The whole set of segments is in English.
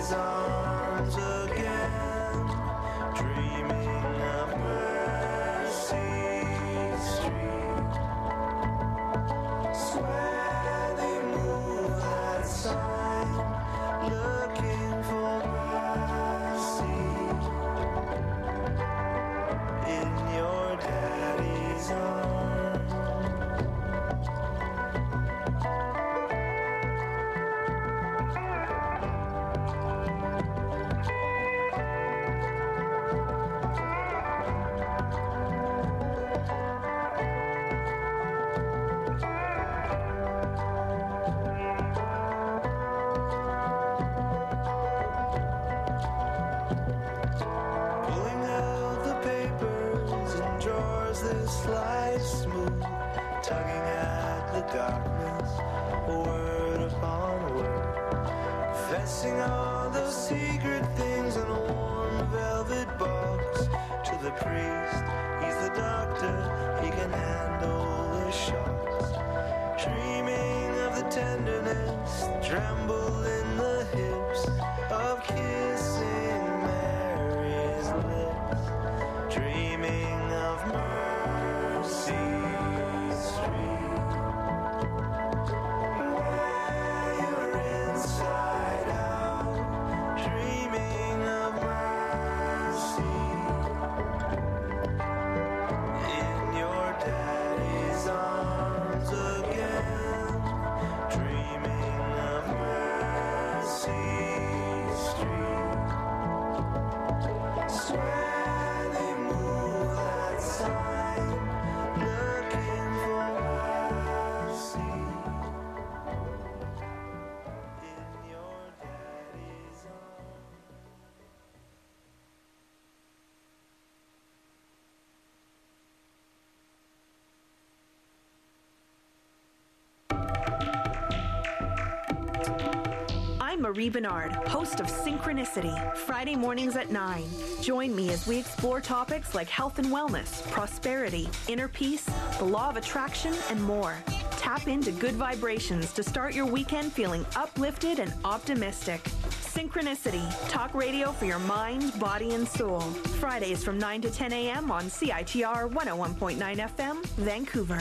daddy's arms again, dreaming of Mercy Street. Swear they move that sign, looking for mercy in your daddy's arms. Pulling out the papers and drawers that slide smooth, tugging at the darkness, word upon word, confessing all those secret things in a warm velvet box. To the priest, he's the doctor, he can handle the shocks. Dreaming of the tenderness, tremble in the hips of kissing Mary's lips. Dreaming of Mercy Street, where you're inside out. Dreaming of mercy in your daddy's arms again. Dreaming of Mercy Street. Swear they move that sign, looking for mercy in your daddy's arms. I'm Marie Bernard, host of Synchronicity, Friday mornings at 9. Join me as we explore topics like health and wellness, prosperity, inner peace, the law of attraction, and more. Tap into good vibrations to start your weekend feeling uplifted and optimistic. Synchronicity, talk radio for your mind, body, and soul. Fridays from 9 to 10 a.m. on CITR 101.9 FM, Vancouver.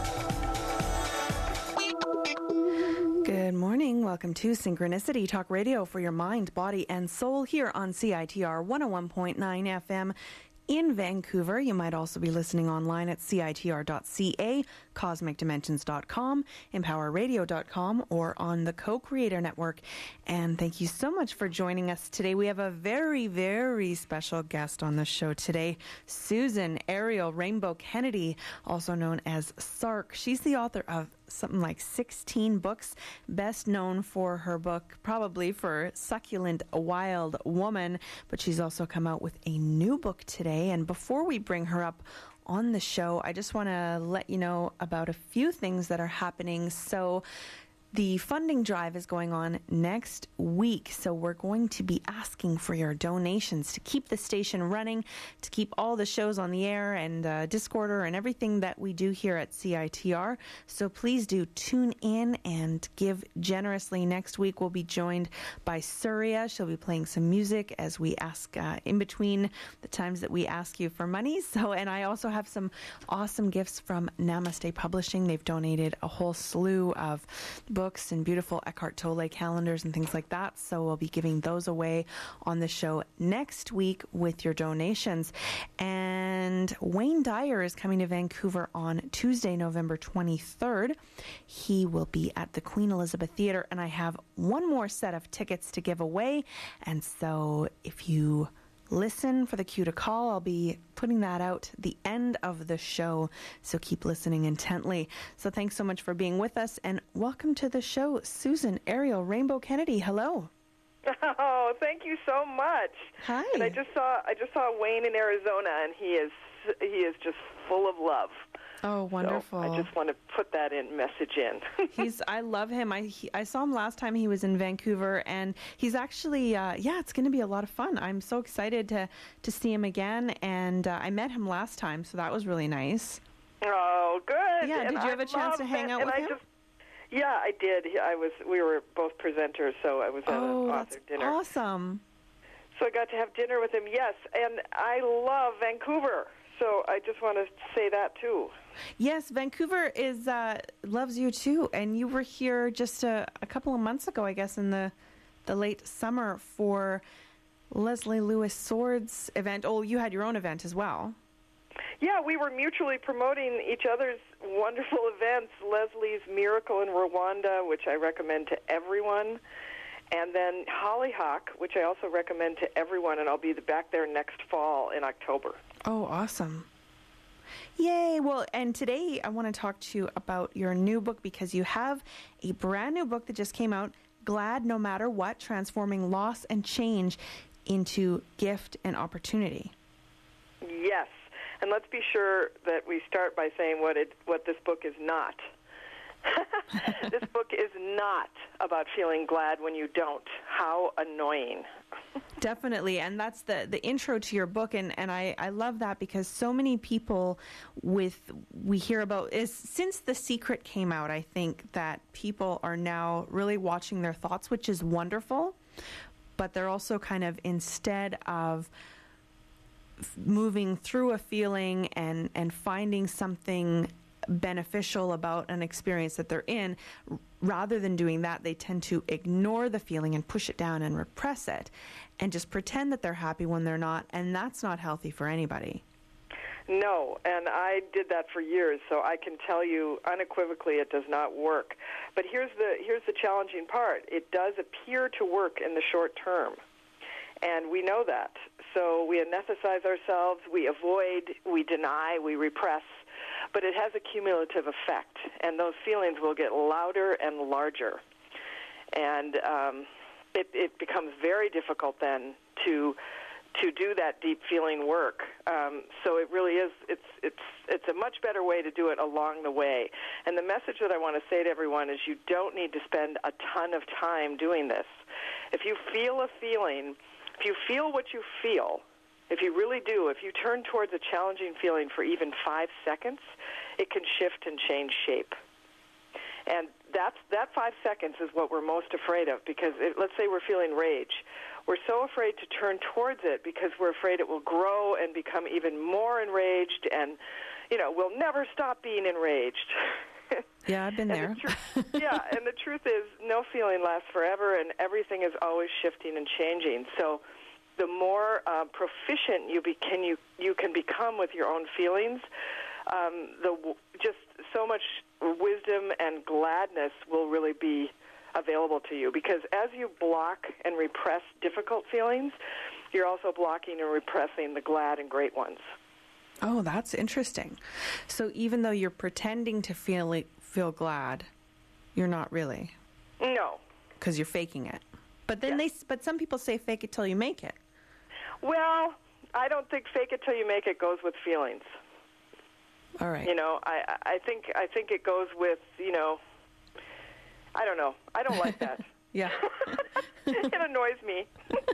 Good morning. Welcome to Synchronicity, talk radio for your mind, body, and soul here on CITR 101.9 FM in Vancouver. You might also be listening online at CITR.ca, CosmicDimensions.com, EmpowerRadio.com, or on the Co-Creator Network. And thank you so much for joining us today. We have a very, very special guest on the show today, Susan Ariel Rainbow Kennedy, also known as Sark. She's the author of something like 16 books, best known for her book, probably for Succulent Wild Woman, but she's also come out with a new book today. And before we bring her up on the show, I just want to let you know about a few things that are happening. So the funding drive is going on next week, so we're going to be asking for your donations to keep the station running, to keep all the shows on the air and Discorder and everything that we do here at CITR. So please do tune in and give generously. Next week we'll be joined by Surya. She'll be playing some music as we ask in between the times that we ask you for money. And I also have some awesome gifts from Namaste Publishing. They've donated a whole slew of books and beautiful Eckhart Tolle calendars and things like that. So we'll be giving those away on the show next week with your donations. And Wayne Dyer is coming to Vancouver on Tuesday, November 23rd. He will be at the Queen Elizabeth Theatre, and I have one more set of tickets to give away. And so if you listen for the cue to call, I'll be putting that out the end of the show, so keep listening intently. So thanks so much for being with us, and welcome to the show, Susan Ariel Rainbow Kennedy. Hello. Oh, thank you so much. Hi. And I just saw Wayne in Arizona, and he is just full of love. Oh, wonderful. So I just want to put that message in. I love him. I saw him last time he was in Vancouver, and he's actually, it's going to be a lot of fun. I'm so excited to see him again, and I met him last time, so that was really nice. Oh, good. Yeah, and did you have a chance to hang out with him? Yeah, I did. We were both presenters, so I was at an author that's dinner. awesome. So I got to have dinner with him, yes. And I love Vancouver, so I just want to say that too. Yes, Vancouver is loves you too, and you were here just a couple of months ago, I guess, in the late summer for Leslie Lewis Sword's event. Oh, you had your own event as well. Yeah, we were mutually promoting each other's wonderful events. Leslie's Miracle in Rwanda, which I recommend to everyone, and then Hollyhock, which I also recommend to everyone, and I'll be back there next fall in October. Oh, awesome. Yay. Well, and today I want to talk to you about your new book, because you have a brand new book that just came out, Glad No Matter What, Transforming Loss and Change into Gift and Opportunity. Yes, and let's be sure that we start by saying what this book is not. This book is not about feeling glad when you don't. How annoying. Definitely, and that's the intro to your book, and I love that, because so many people we hear about is since The Secret came out, I think that people are now really watching their thoughts, which is wonderful, but they're also kind of, instead of moving through a feeling and finding something beneficial about an experience that they're in, rather than doing that, they tend to ignore the feeling and push it down and repress it and just pretend that they're happy when they're not, and that's not healthy for anybody. No, and I did that for years, so I can tell you unequivocally it does not work. But here's the challenging part. It does appear to work in the short term, and we know that. So we anesthetize ourselves, we avoid, we deny, we repress, but it has a cumulative effect, and those feelings will get louder and larger. And it becomes very difficult then to do that deep feeling work. So it really is, it's a much better way to do it along the way. And the message that I want to say to everyone is you don't need to spend a ton of time doing this. If you feel a feeling, if you feel what you feel, if you really do, if you turn towards a challenging feeling for even 5 seconds, it can shift and change shape. And that 5 seconds is what we're most afraid of, because let's say we're feeling rage. We're so afraid to turn towards it because we're afraid it will grow and become even more enraged, and, we'll never stop being enraged. Yeah, I've been there. Yeah, and the truth is no feeling lasts forever, and everything is always shifting and changing. So the more proficient you can become with your own feelings, just so much wisdom and gladness will really be available to you. Because as you block and repress difficult feelings, you're also blocking and repressing the glad and great ones. Oh, that's interesting. So even though you're pretending to feel glad, you're not really. No. Because you're faking it. But then but some people say fake it till you make it. Well, I don't think fake it till you make it goes with feelings. All right. I think it goes with, I don't know. I don't like that. Yeah. It annoys me.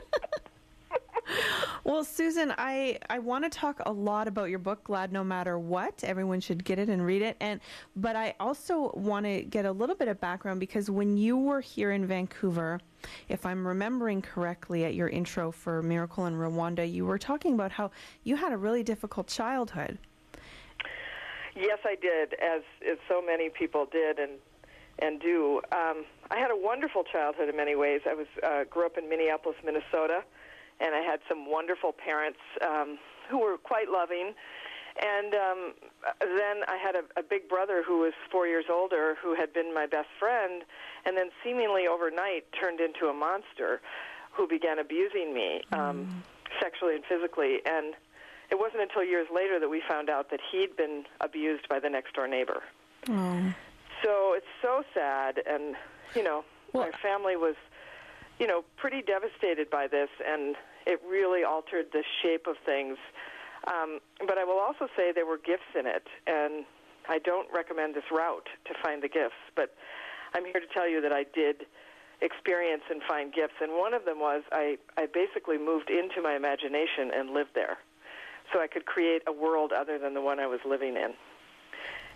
Well, Susan, I want to talk a lot about your book, Glad No Matter What. Everyone should get it and read it. But I also want to get a little bit of background, because when you were here in Vancouver, if I'm remembering correctly at your intro for Miracle in Rwanda, you were talking about how you had a really difficult childhood. Yes, I did, as so many people did and do. I had a wonderful childhood in many ways. I grew up in Minneapolis, Minnesota, and I had some wonderful parents who were quite loving. And then I had a big brother who was 4 years older, who had been my best friend, and then seemingly overnight turned into a monster who began abusing me sexually and physically. And it wasn't until years later that we found out that he'd been abused by the next-door neighbor. Oh. So it's so sad, and, my family was, pretty devastated by this, and it really altered the shape of things. But I will also say there were gifts in it, and I don't recommend this route to find the gifts, but I'm here to tell you that I did experience and find gifts, and one of them was I basically moved into my imagination and lived there, so I could create a world other than the one I was living in.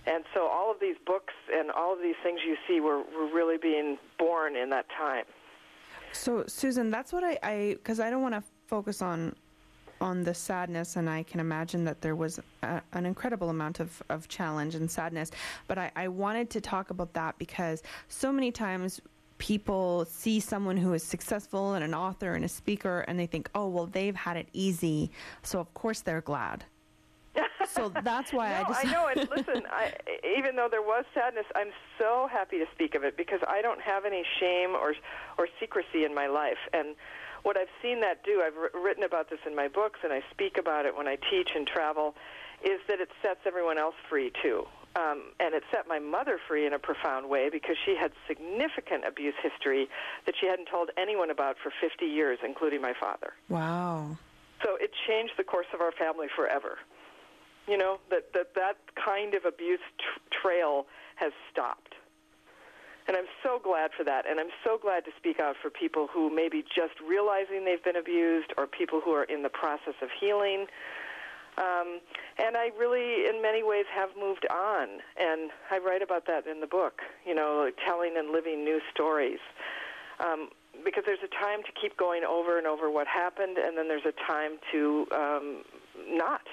And so all of these books and all of these things you see were really being born in that time. So, Susan, that's what because I don't want to focus on the sadness, and I can imagine that there was an incredible amount of challenge and sadness, but I wanted to talk about that because so many times people see someone who is successful and an author and a speaker, and they think, oh, well, they've had it easy, so of course they're glad. So that's why I know. And listen, even though there was sadness, I'm so happy to speak of it because I don't have any shame or secrecy in my life. And what I've seen that do, I've written about this in my books, and I speak about it when I teach and travel, is that it sets everyone else free, too. And it set my mother free in a profound way because she had significant abuse history that she hadn't told anyone about for 50 years, including my father. Wow. So it changed the course of our family forever. You know, that kind of abuse trail has stopped. And I'm so glad for that. And I'm so glad to speak out for people who may be just realizing they've been abused or people who are in the process of healing. And I really, in many ways, have moved on. And I write about that in the book, you know, telling and living new stories. Because there's a time to keep going over and over what happened, and then there's a time to not.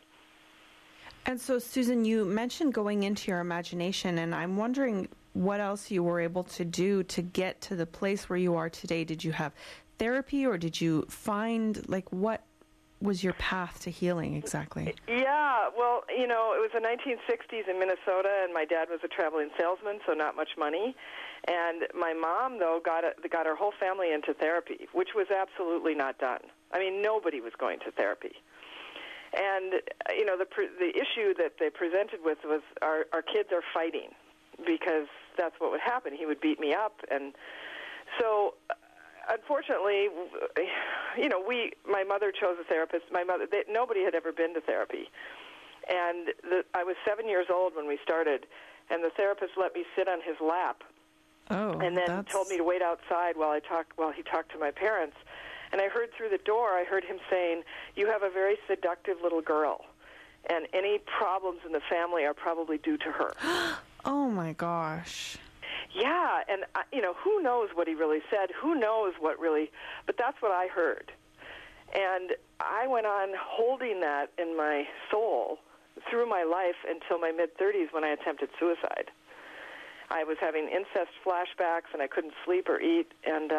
And so, Susan, you mentioned going into your imagination, and I'm wondering what else you were able to do to get to the place where you are today. Did you have therapy, or did you find, like, what was your path to healing exactly? Yeah, well, you know, it was the 1960s in Minnesota, and my dad was a traveling salesman, so not much money. And my mom, though, got our whole family into therapy, which was absolutely not done. I mean, nobody was going to therapy. And, you know, the issue that they presented with was our kids are fighting because that's what would happen. He would beat me up. And so, unfortunately, you know, my mother chose a therapist. Nobody had ever been to therapy. And I was 7 years old when we started, and the therapist let me sit on his lap. Oh, and then told me to wait outside while he talked to my parents. And I heard through the door, I heard him saying, "You have a very seductive little girl, and any problems in the family are probably due to her." Oh, my gosh. Yeah, and, you know, who knows what he really said? Who knows what really, but that's what I heard. And I went on holding that in my soul through my life until my mid-30s when I attempted suicide. I was having incest flashbacks, and I couldn't sleep or eat, and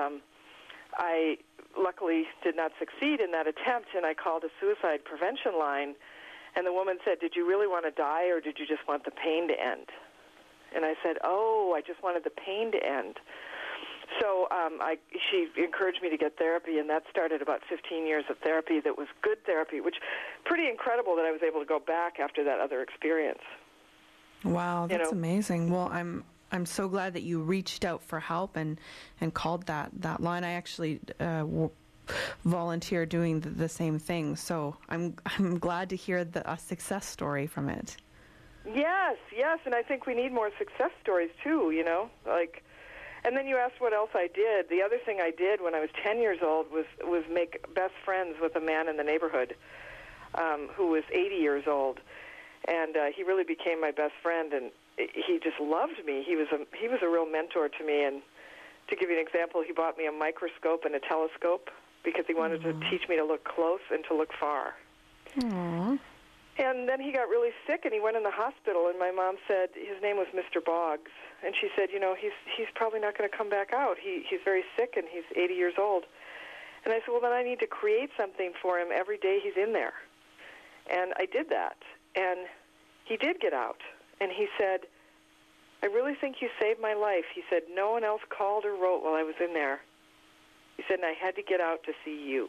I luckily did not succeed in that attempt, and I called a suicide prevention line, and the woman said, "Did you really want to die, or did you just want the pain to end?" And I said, "Oh, I just wanted the pain to end." So she encouraged me to get therapy, and that started about 15 years of therapy that was good therapy, which pretty incredible that I was able to go back after that other experience. Wow, that's amazing. Well, I'm so glad that you reached out for help and called that line. I actually volunteer doing the same thing, so I'm glad to hear a success story from it. Yes, and I think we need more success stories too. You know, like. And then you asked what else I did. The other thing I did when I was 10 years old was make best friends with a man in the neighborhood who was 80 years old, and he really became my best friend, and he just loved me. He was a real mentor to me. And to give you an example, he bought me a microscope and a telescope because he wanted to teach me to look close and to look far. Aww. And then he got really sick, and he went in the hospital, and my mom said his name was Mr. Boggs. And she said, you know, he's probably not going to come back out. He's very sick, and he's 80 years old. And I said, well, then I need to create something for him every day he's in there. And I did that. And he did get out. And he said, I really think you saved my life. He said, no one else called or wrote while I was in there. He said, and I had to get out to see you.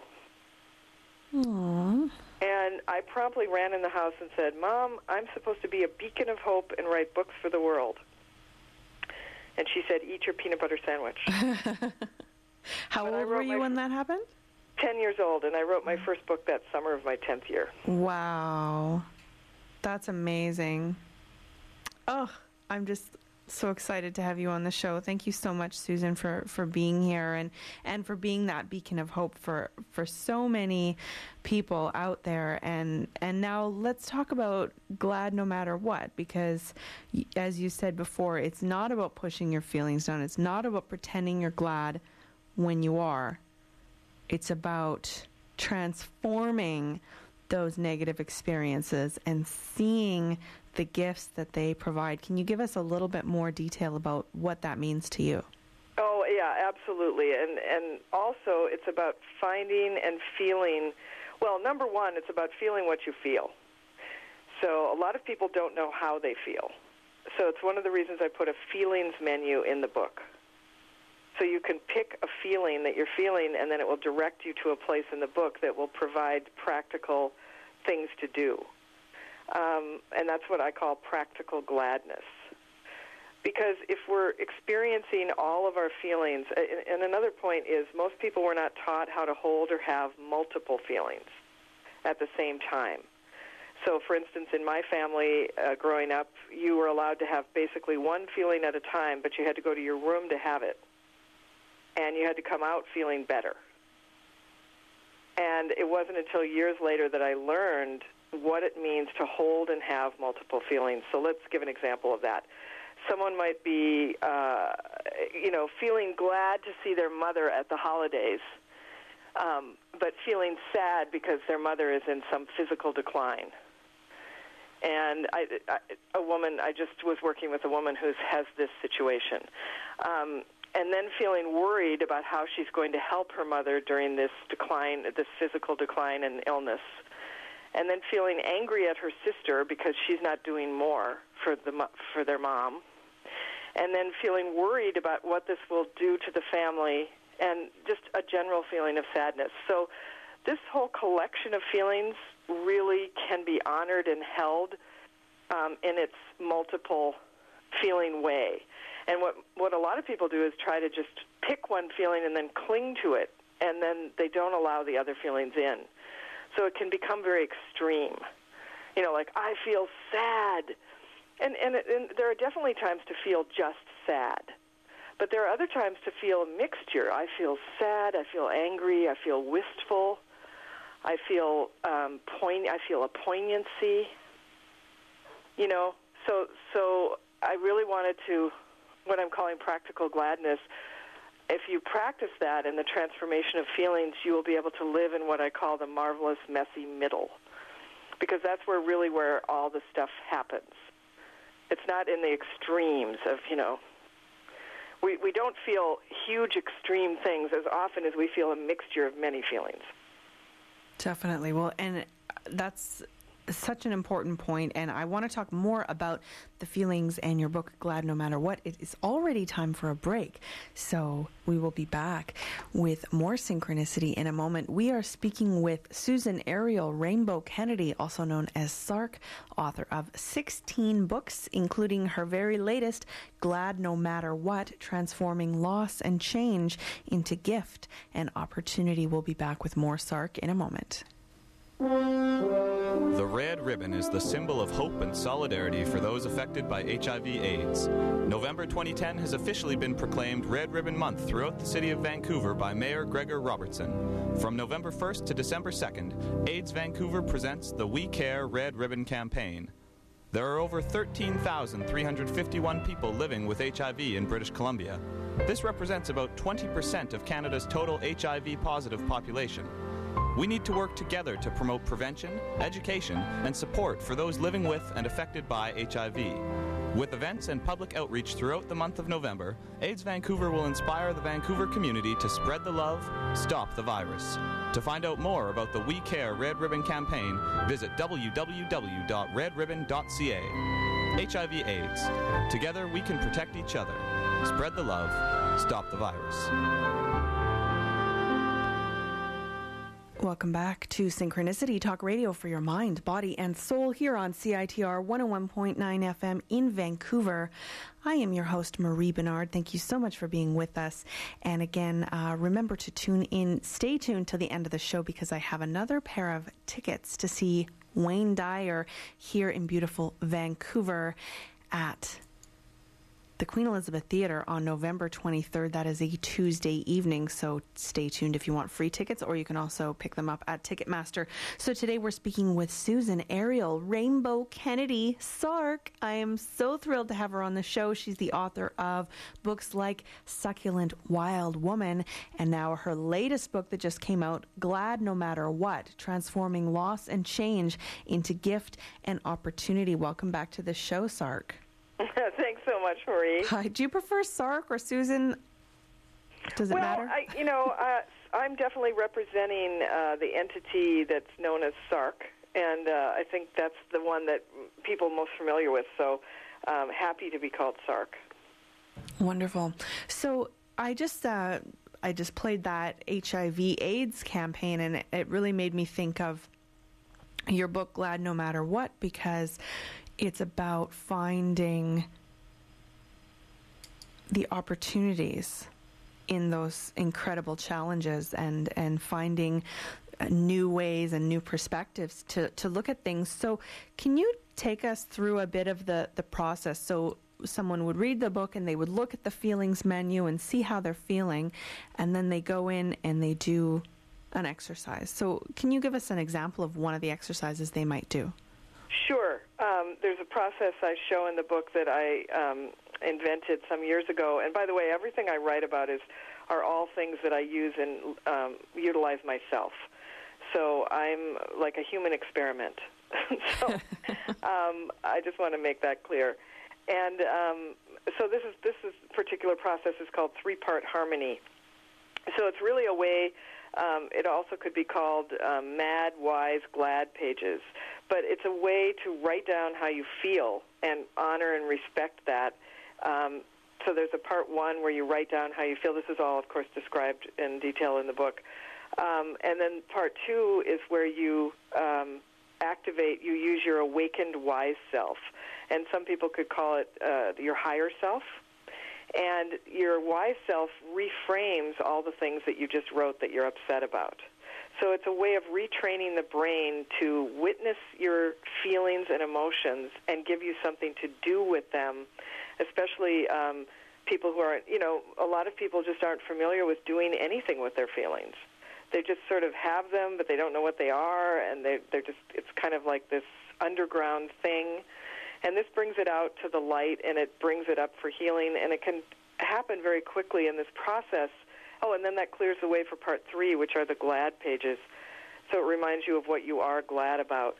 Aww. And I promptly ran in the house and said, Mom, I'm supposed to be a beacon of hope and write books for the world. And she said, eat your peanut butter sandwich. How old were you when that happened? 10 years old, and I wrote my first book that summer of my 10th year. Wow. That's amazing. Oh, So excited to have you on the show. Thank you so much, Susan, for being here and for being that beacon of hope for so many people out there. And now let's talk about Glad No Matter What, because as you said before, it's not about pushing your feelings down. It's not about pretending you're glad when you are. It's about transforming those negative experiences and seeing the gifts that they provide. Can you give us a little bit more detail about what that means to you? Oh, yeah, absolutely. And also it's about finding and feeling, well, number one, it's about feeling what you feel. So a lot of people don't know how they feel. So it's one of the reasons I put a feelings menu in the book. So you can pick a feeling that you're feeling, and then it will direct you to a place in the book that will provide practical things to do. And that's what I call practical gladness. Because if we're experiencing all of our feelings, and another point is most people were not taught how to hold or have multiple feelings at the same time. So, for instance, in my family, growing up, you were allowed to have basically one feeling at a time, but you had to go to your room to have it. And you had to come out feeling better. And it wasn't until years later that I learned what it means to hold and have multiple feelings. So let's give an example of that. Someone might be, feeling glad to see their mother at the holidays, but feeling sad because their mother is in some physical decline. And I just was working with a woman who has this situation. And then feeling worried about how she's going to help her mother during this decline, this physical decline and illness. And then feeling angry at her sister because she's not doing more for their mom. And then feeling worried about what this will do to the family, and just a general feeling of sadness. So this whole collection of feelings really can be honored and held in its multiple feeling way. And what a lot of people do is try to just pick one feeling and then cling to it, and then they don't allow the other feelings in. So it can become very extreme. Like, I feel sad. And there are definitely times to feel just sad. But there are other times to feel a mixture. I feel sad, I feel angry, I feel wistful, I feel I feel a poignancy. So I really wanted to, what I'm calling practical gladness, if you practice that in the transformation of feelings, you will be able to live in what I call the marvelous, messy middle. Because that's where all the stuff happens. It's not in the extremes of, we don't feel huge extreme things as often as we feel a mixture of many feelings. Definitely. Well, and that's such an important point, and I want to talk more about the feelings and your book, Glad No Matter What. It is already time for a break, so we will be back with more Synchronicity in a moment. We are speaking with Susan Ariel Rainbow Kennedy, also known as Sark, author of 16 books, including her very latest, Glad No Matter What, Transforming Loss and Change into Gift and Opportunity. We'll be back with more Sark in a moment. The red ribbon is the symbol of hope and solidarity for those affected by HIV/AIDS. November 2010 has officially been proclaimed Red Ribbon Month throughout the city of Vancouver by Mayor Gregor Robertson. From November 1st to December 2nd, AIDS Vancouver presents the We Care Red Ribbon campaign. There are over 13,351 people living with HIV in British Columbia. This represents about 20% of Canada's total HIV-positive population. We need to work together to promote prevention, education, and support for those living with and affected by HIV. With events and public outreach throughout the month of November, AIDS Vancouver will inspire the Vancouver community to spread the love, stop the virus. To find out more about the We Care Red Ribbon campaign, visit www.redribbon.ca. HIV/AIDS. Together we can protect each other. Spread the love, stop the virus. Welcome back to Synchronicity, talk radio for your mind, body, and soul here on CITR 101.9 FM in Vancouver. I am your host, Marie Bernard. Thank you so much for being with us. And again, remember to tune in, stay tuned till the end of the show, because I have another pair of tickets to see Wayne Dyer here in beautiful Vancouver at the Queen Elizabeth Theatre on November 23rd. That is a Tuesday evening, so stay tuned if you want free tickets, or you can also pick them up at Ticketmaster. So today we're speaking with Susan Ariel Rainbow Kennedy Sark. I am so thrilled to have her on the show. She's the author of books like Succulent Wild Woman, and now her latest book that just came out, Glad No Matter What, Transforming Loss and Change into Gift and Opportunity. Welcome back to the show, Sark. Thanks so much, Marie. Hi. Do you prefer Sark or Susan? Does it matter? I'm definitely representing the entity that's known as Sark, and I think that's the one that people are most familiar with, so happy to be called Sark. Wonderful. So I just played that HIV/AIDS campaign, and it really made me think of your book, Glad No Matter What, because it's about finding the opportunities in those incredible challenges and finding new ways and new perspectives to look at things. So can you take us through a bit of the process? So someone would read the book and they would look at the feelings menu and see how they're feeling, and then they go in and they do an exercise. So can you give us an example of one of the exercises they might do? Sure. There's a process I show in the book that I invented some years ago. And by the way, everything I write about are all things that I use and utilize myself. So I'm like a human experiment. So I just want to make that clear. And so this particular process is called three-part harmony. So it's really a way. It also could be called Mad, Wise, Glad pages. But it's a way to write down how you feel and honor and respect that. So there's a part one where you write down how you feel. This is all, of course, described in detail in the book. And then part two is where you you use your awakened wise self. And some people could call it your higher self. And your wise self reframes all the things that you just wrote that you're upset about. So it's a way of retraining the brain to witness your feelings and emotions and give you something to do with them, especially people who aren't, a lot of people just aren't familiar with doing anything with their feelings. They just sort of have them, but they don't know what they are, and it's kind of like this underground thing. And this brings it out to the light, and it brings it up for healing, and it can happen very quickly in this process. Oh, and then that clears the way for part three, which are the glad pages. So it reminds you of what you are glad about.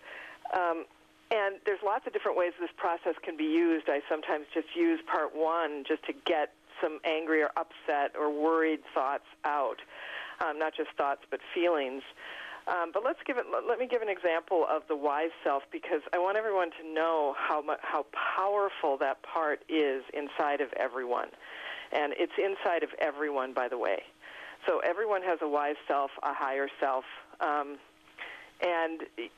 And there's lots of different ways this process can be used. I sometimes just use part one just to get some angry or upset or worried thoughts out, not just thoughts but feelings. But let me give an example of the wise self, because I want everyone to know how powerful that part is inside of everyone. And it's inside of everyone, by the way. So everyone has a wise self, a higher self, and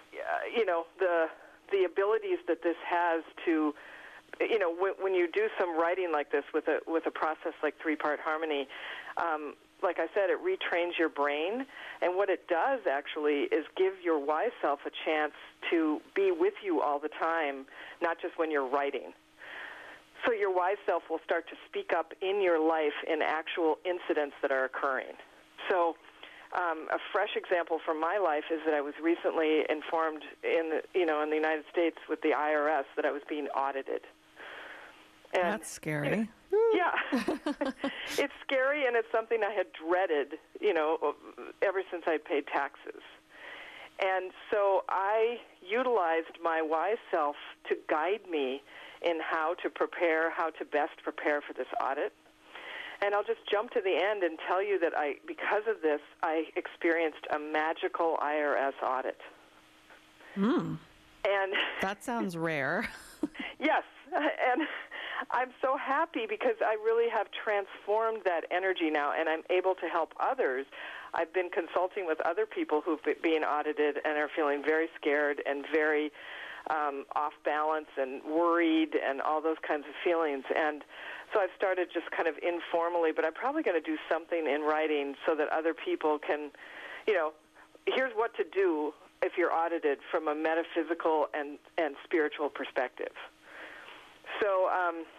the abilities that this has to, when you do some writing like this with a process like three-part harmony. Like I said, it retrains your brain, and what it does actually is give your wise self a chance to be with you all the time, not just when you're writing. So your wise self will start to speak up in your life in actual incidents that are occurring. So a fresh example from my life is that I was recently informed in the United States with the IRS that I was being audited. And, that's scary. Yeah. It's scary, and it's something I had dreaded, ever since I paid taxes. And so I utilized my wise self to guide me in how to best prepare for this audit. And I'll just jump to the end and tell you that because of this, I experienced a magical IRS audit. And And that sounds rare. yes, and I'm so happy because I really have transformed that energy now, and I'm able to help others. I've been consulting with other people who've been audited and are feeling very scared and very off balance and worried and all those kinds of feelings. And so I've started just kind of informally, but I'm probably going to do something in writing so that other people can, here's what to do if you're audited from a metaphysical and spiritual perspective. So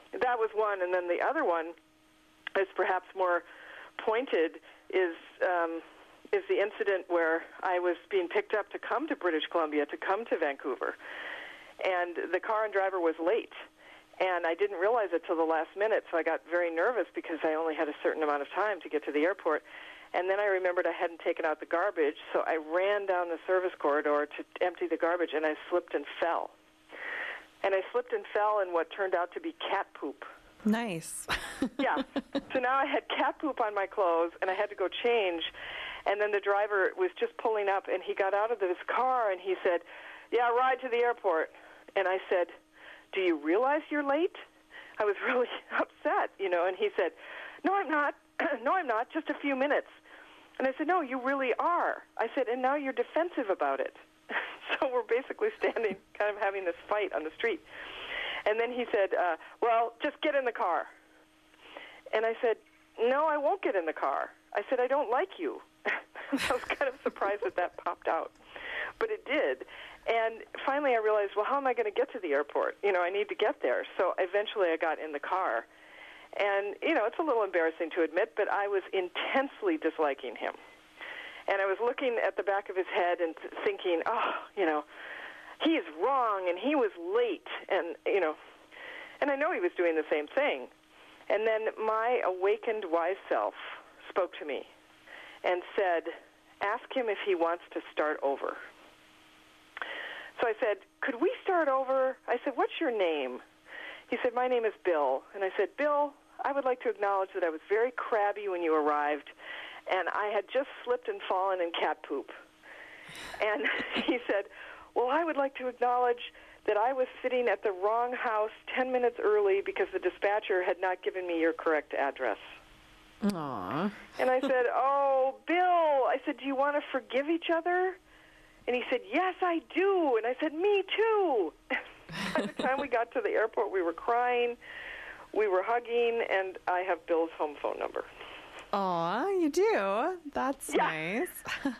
that was one, and then the other one is perhaps more pointed is the incident where I was being picked up to come to British Columbia, to come to Vancouver, and the car and driver was late. And I didn't realize it till the last minute, so I got very nervous because I only had a certain amount of time to get to the airport. And then I remembered I hadn't taken out the garbage, so I ran down the service corridor to empty the garbage, and I slipped and fell. And I slipped and fell in what turned out to be cat poop. Nice. Yeah. So now I had cat poop on my clothes, and I had to go change. And then the driver was just pulling up, and he got out of his car, and he said, "Yeah, ride to the airport." And I said, "Do you realize you're late?" I was really upset, and he said, "No, I'm not. No, I'm not. Just a few minutes." And I said, "No, you really are." I said, "And now you're defensive about it." So we're basically standing, kind of having this fight on the street. And then he said, "Well, just get in the car." And I said, "No, I won't get in the car." I said, "I don't like you." I was kind of surprised that popped out. But it did. And finally I realized, well, how am I going to get to the airport? I need to get there. So eventually I got in the car. And, it's a little embarrassing to admit, but I was intensely disliking him. And I was looking at the back of his head and thinking, he is wrong and he was late. And I know he was doing the same thing. And then my awakened wise self spoke to me and said, "Ask him if he wants to start over." So I said, "Could we start over?" I said, "What's your name?" He said, "My name is Bill." And I said, "Bill, I would like to acknowledge that I was very crabby when you arrived, and I had just slipped and fallen in cat poop." And he said, "Well, I would like to acknowledge that I was sitting at the wrong house 10 minutes early because the dispatcher had not given me your correct address." Aww. And I said, "Oh, Bill," I said, "do you want to forgive each other?" And he said, "Yes, I do." And I said, "Me too." By the time we got to the airport, we were crying, we were hugging, and I have Bill's home phone number. Aw, you do? That's nice.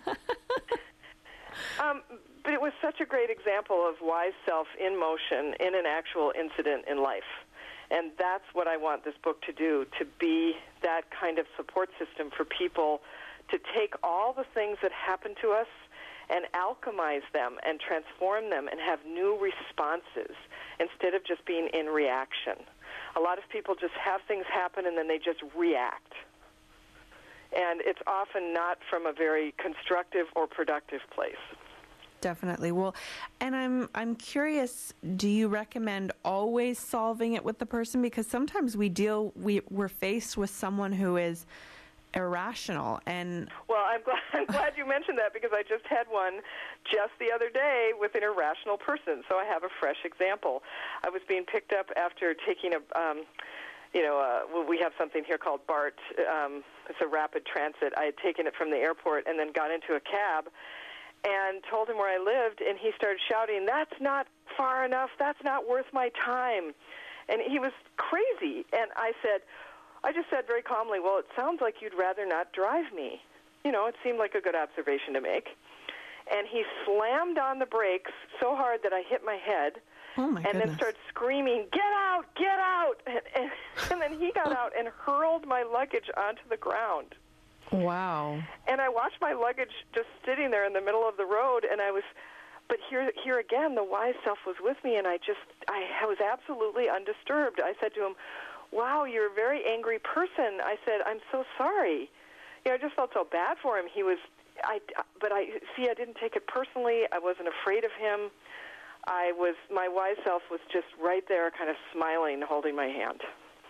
But it was such a great example of wise self in motion in an actual incident in life. And that's what I want this book to do, to be that kind of support system for people to take all the things that happen to us and alchemize them and transform them and have new responses instead of just being in reaction. A lot of people just have things happen and then they just react. And it's often not from a very constructive or productive place. Definitely. Well, and I'm curious, do you recommend always solving it with the person? Because sometimes we're faced with someone who is irrational. And well, I'm glad you mentioned that, because I just had one just the other day with an irrational person. So I have a fresh example. I was being picked up after taking we have something here called BART. It's a rapid transit. I had taken it from the airport and then got into a cab and told him where I lived, and he started shouting, "That's not far enough. That's not worth my time." And he was crazy. And I just said very calmly, "Well, it sounds like you'd rather not drive me." It seemed like a good observation to make. And he slammed on the brakes so hard that I hit my head. Oh my and goodness. then started screaming, "Get out, get out!" And then he got out and hurled my luggage onto the ground. Wow. And I watched my luggage just sitting there in the middle of the road, but here again, the wise self was with me, and I was absolutely undisturbed. I said to him, "Wow, you're a very angry person." I said, "I'm so sorry." I just felt so bad for him. I didn't take it personally. I wasn't afraid of him. My wise self was just right there, kind of smiling, holding my hand.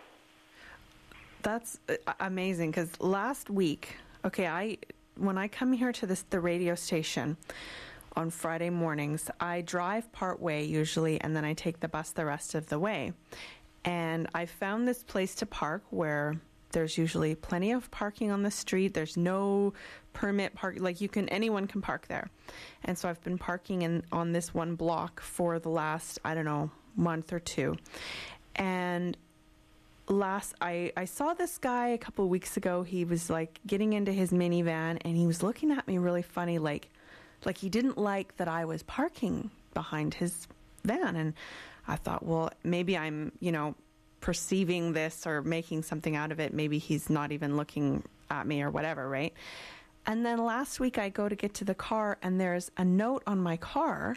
That's amazing, because last week, when I come here to the radio station on Friday mornings, I drive part way usually, and then I take the bus the rest of the way. And I found this place to park where there's usually plenty of parking on the street. There's no permit park, anyone can park there. And so I've been parking on this one block for the last, month or two. And I saw this guy a couple of weeks ago. He was getting into his minivan, and he was looking at me really funny, like he didn't like that I was parking behind his van. And I thought, well, maybe I'm, perceiving this or making something out of it. Maybe he's not even looking at me or whatever, right? And then last week I go to get to the car and there's a note on my car,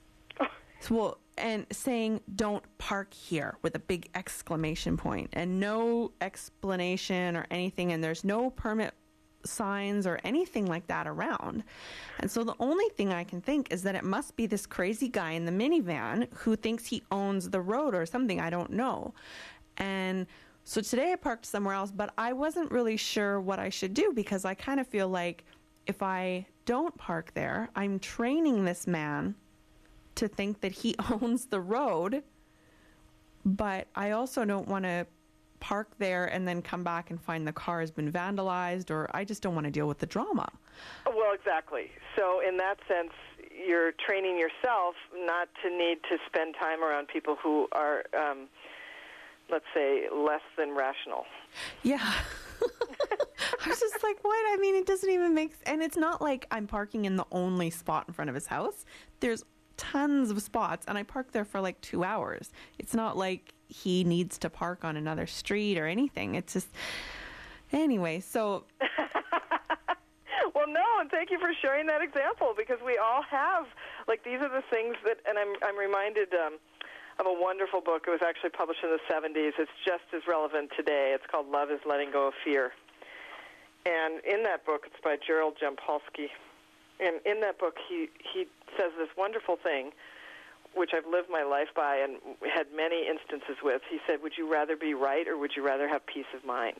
and saying, "Don't park here," with a big exclamation point, and no explanation or anything, and there's no permit signs or anything like that around. And so the only thing I can think is that it must be this crazy guy in the minivan who thinks he owns the road or something. I don't know. And so today I parked somewhere else, but I wasn't really sure what I should do, because I kind of feel like if I don't park there, I'm training this man to think that he owns the road, but I also don't want to park there and then come back and find the car has been vandalized, or I just don't want to deal with the drama. Well, exactly. So in that sense, you're training yourself not to need to spend time around people who are, let's say, less than rational. Yeah. I was just like, what? I mean, it doesn't even make sense. And it's not like I'm parking in the only spot in front of his house. There's tons of spots, and I parked there for like 2 hours. It's not like he needs to park on another street or anything. It's just, anyway, so. Well, no, and thank you for sharing that example, because we all have, like, these are the things that, and I'm reminded of a wonderful book. It was actually published in the 70s. It's just as relevant today. It's called Love is Letting Go of Fear. And in that book, it's by Gerald Jampolsky. And in that book, he says this wonderful thing, which I've lived my life by and had many instances with. He said, would you rather be right, or would you rather have peace of mind?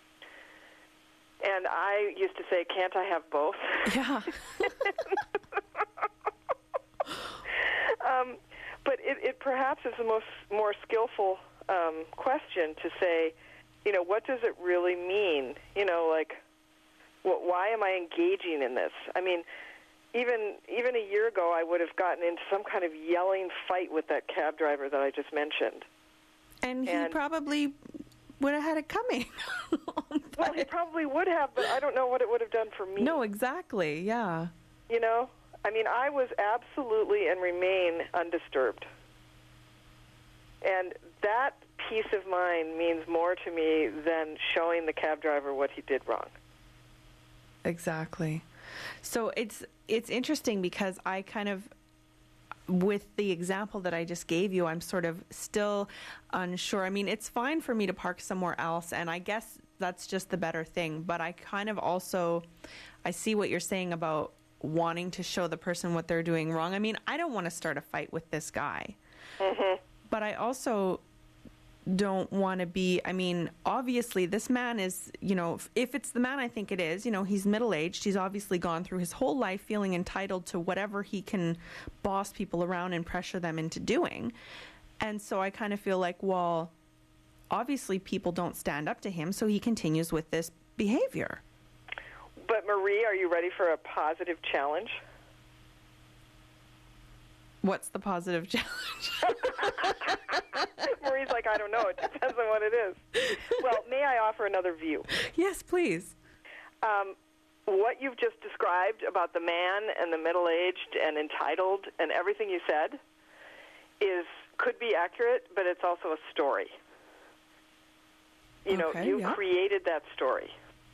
And I used to say, can't I have both? Yeah. But it perhaps is the more skillful question to say, you know, what does it really mean? You know, like, why am I engaging in this? I mean, even a year ago, I would have gotten into some kind of yelling fight with that cab driver that I just mentioned. And he probably would have had it coming. Well, he probably would have, but I don't know what it would have done for me. No, exactly, yeah. You know? I mean, I was absolutely and remain undisturbed. And that peace of mind means more to me than showing the cab driver what he did wrong. Exactly. So it's interesting, because I kind of, with the example that I just gave you, I'm sort of still unsure. I mean, it's fine for me to park somewhere else, and I guess that's just the better thing. But I kind of also, I see what you're saying about wanting to show the person what they're doing wrong. I mean, I don't want to start a fight with this guy. Mm-hmm. But I also don't want to be, I mean, obviously this man is, you know, if it's the man I think it is, you know, he's middle-aged. He's obviously gone through his whole life feeling entitled to whatever he can boss people around and pressure them into doing. And so I kind of feel like, well, obviously people don't stand up to him, so he continues with this behavior. But Marie, are you ready for a positive challenge? What's the positive challenge? Marie's like, I don't know. It depends on what it is. Well, may I offer another view? Yes, please. What you've just described about the man and the middle-aged and entitled and everything you said could be accurate, but it's also a story. You know, you created that story.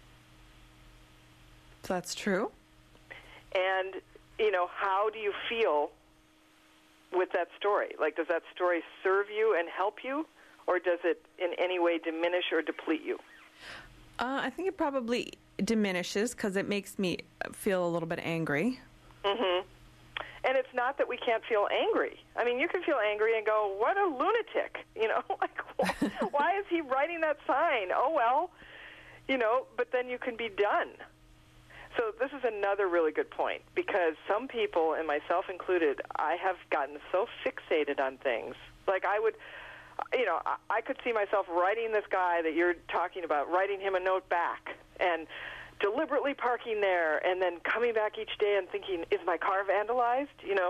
That's true. And, you know, how do you feel with that story? Like, does that story serve you and help you, or does it in any way diminish or deplete you? I think it probably diminishes, because it makes me feel a little bit angry. Mm-hmm. And it's not that we can't feel angry. I mean, you can feel angry and go, what a lunatic, you know? Like, why is he writing that sign? Oh, well, you know, but then you can be done. So this is another really good point, because some people, and myself included, I have gotten so fixated on things. Like I would, you know, I could see myself writing this guy that you're talking about, writing him a note back, and deliberately parking there, and then coming back each day and thinking, is my car vandalized? You know,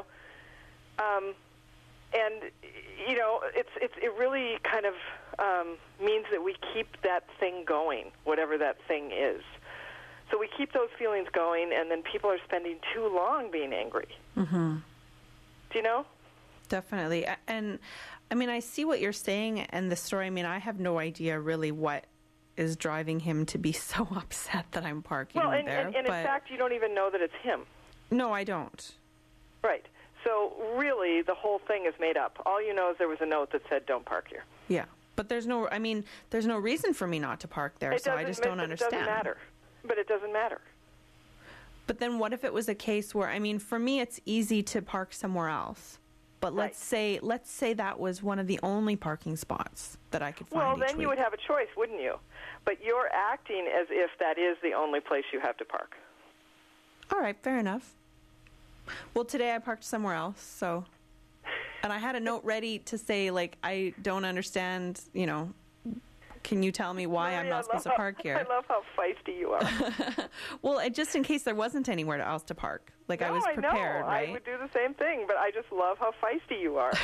and you know, it really kind of means that we keep that thing going, whatever that thing is. So we keep those feelings going, and then people are spending too long being angry. Mm-hmm. Do you know? Definitely. And I mean, I see what you're saying and the story. I mean, I have no idea really what is driving him to be so upset that I'm parking Well, there. and in fact, you don't even know that it's him. No, I don't. Right. So really, the whole thing is made up. All you know is there was a note that said, "Don't park here." Yeah. But there's no reason for me not to park there, so I just don't understand. It doesn't matter. But it doesn't matter. But then what if it was a case where, I mean, for me it's easy to park somewhere else. But let's say that was one of the only parking spots that I could find Well, each then you week. would have a choice, wouldn't you? But you're acting as if that is the only place you have to park. All right, fair enough. Well, today I parked somewhere else, so... And I had a note ready to say, like, I don't understand, can you tell me why I'm not supposed to park here? I love how feisty you are. Well, just in case there wasn't anywhere else to park. Like, I was prepared, know. right? I would do the same thing, but I just love how feisty you are.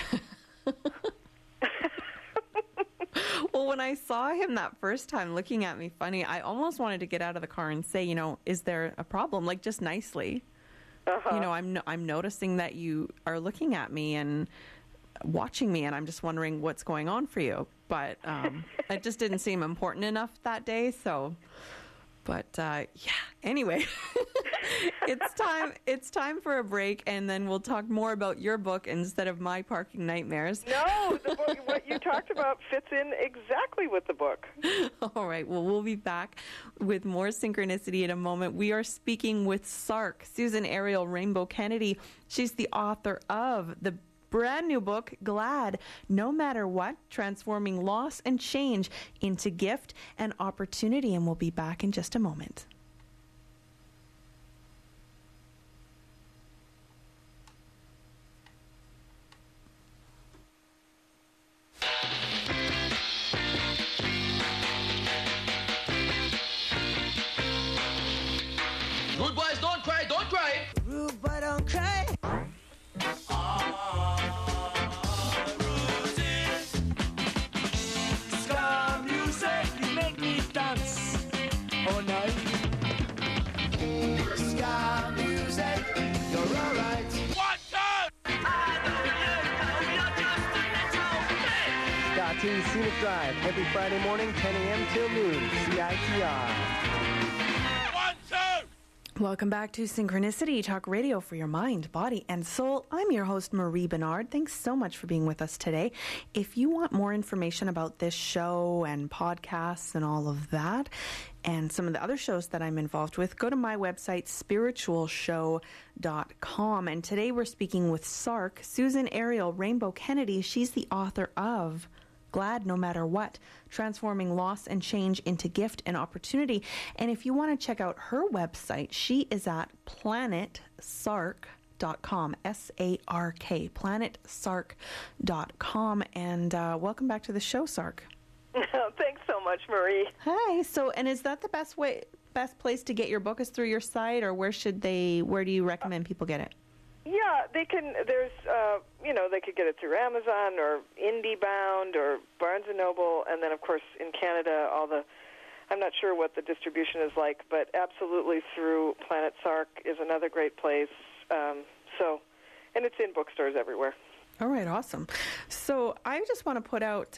Well, when I saw him that first time looking at me funny, I almost wanted to get out of the car and say, is there a problem? Like, just nicely. I'm noticing that you are looking at me and watching me, and I'm just wondering what's going on for you. But it just didn't seem important enough that day. So, but anyway, it's time for a break, and then we'll talk more about your book instead of my parking nightmares. No, the book, what you talked about fits in exactly with the book. All right. Well, we'll be back with more Synchronicity in a moment. We are speaking with Sark, Susan Ariel Rainbow Kennedy. She's the author of the brand new book, Glad, No Matter What, Transforming Loss and Change into Gift and Opportunity. And we'll be back in just a moment. Rude boys, don't cry, don't cry. Rude boy, don't cry. Ska music, you make me dance all night. Ska music, you're alright. Ska Teen Scenic Drive every Friday morning, 10 a.m. till noon. CITR. Welcome back to Synchronicity, talk radio for your mind, body, and soul. I'm your host, Marie Bernard. Thanks so much for being with us today. If you want more information about this show and podcasts and all of that, and some of the other shows that I'm involved with, go to my website, spiritualshow.com. And today we're speaking with Sark, Susan Ariel Rainbow Kennedy. She's the author of Glad No Matter What, Transforming Loss and Change into Gift and Opportunity. And if you want to check out her website, she is at planetsark.com, S-A-R-K, planetsark.com. And welcome back to the show, Sark. Thanks so much, Marie. Hi. So, and is that the best place to get your book is through your site, or where do you recommend people get it? Yeah, they can. There's, they could get it through Amazon or IndieBound or Barnes & Noble, and then, of course, in Canada, I'm not sure what the distribution is like, but absolutely through Planet Sark is another great place. And it's in bookstores everywhere. All right, awesome. So I just want to put out,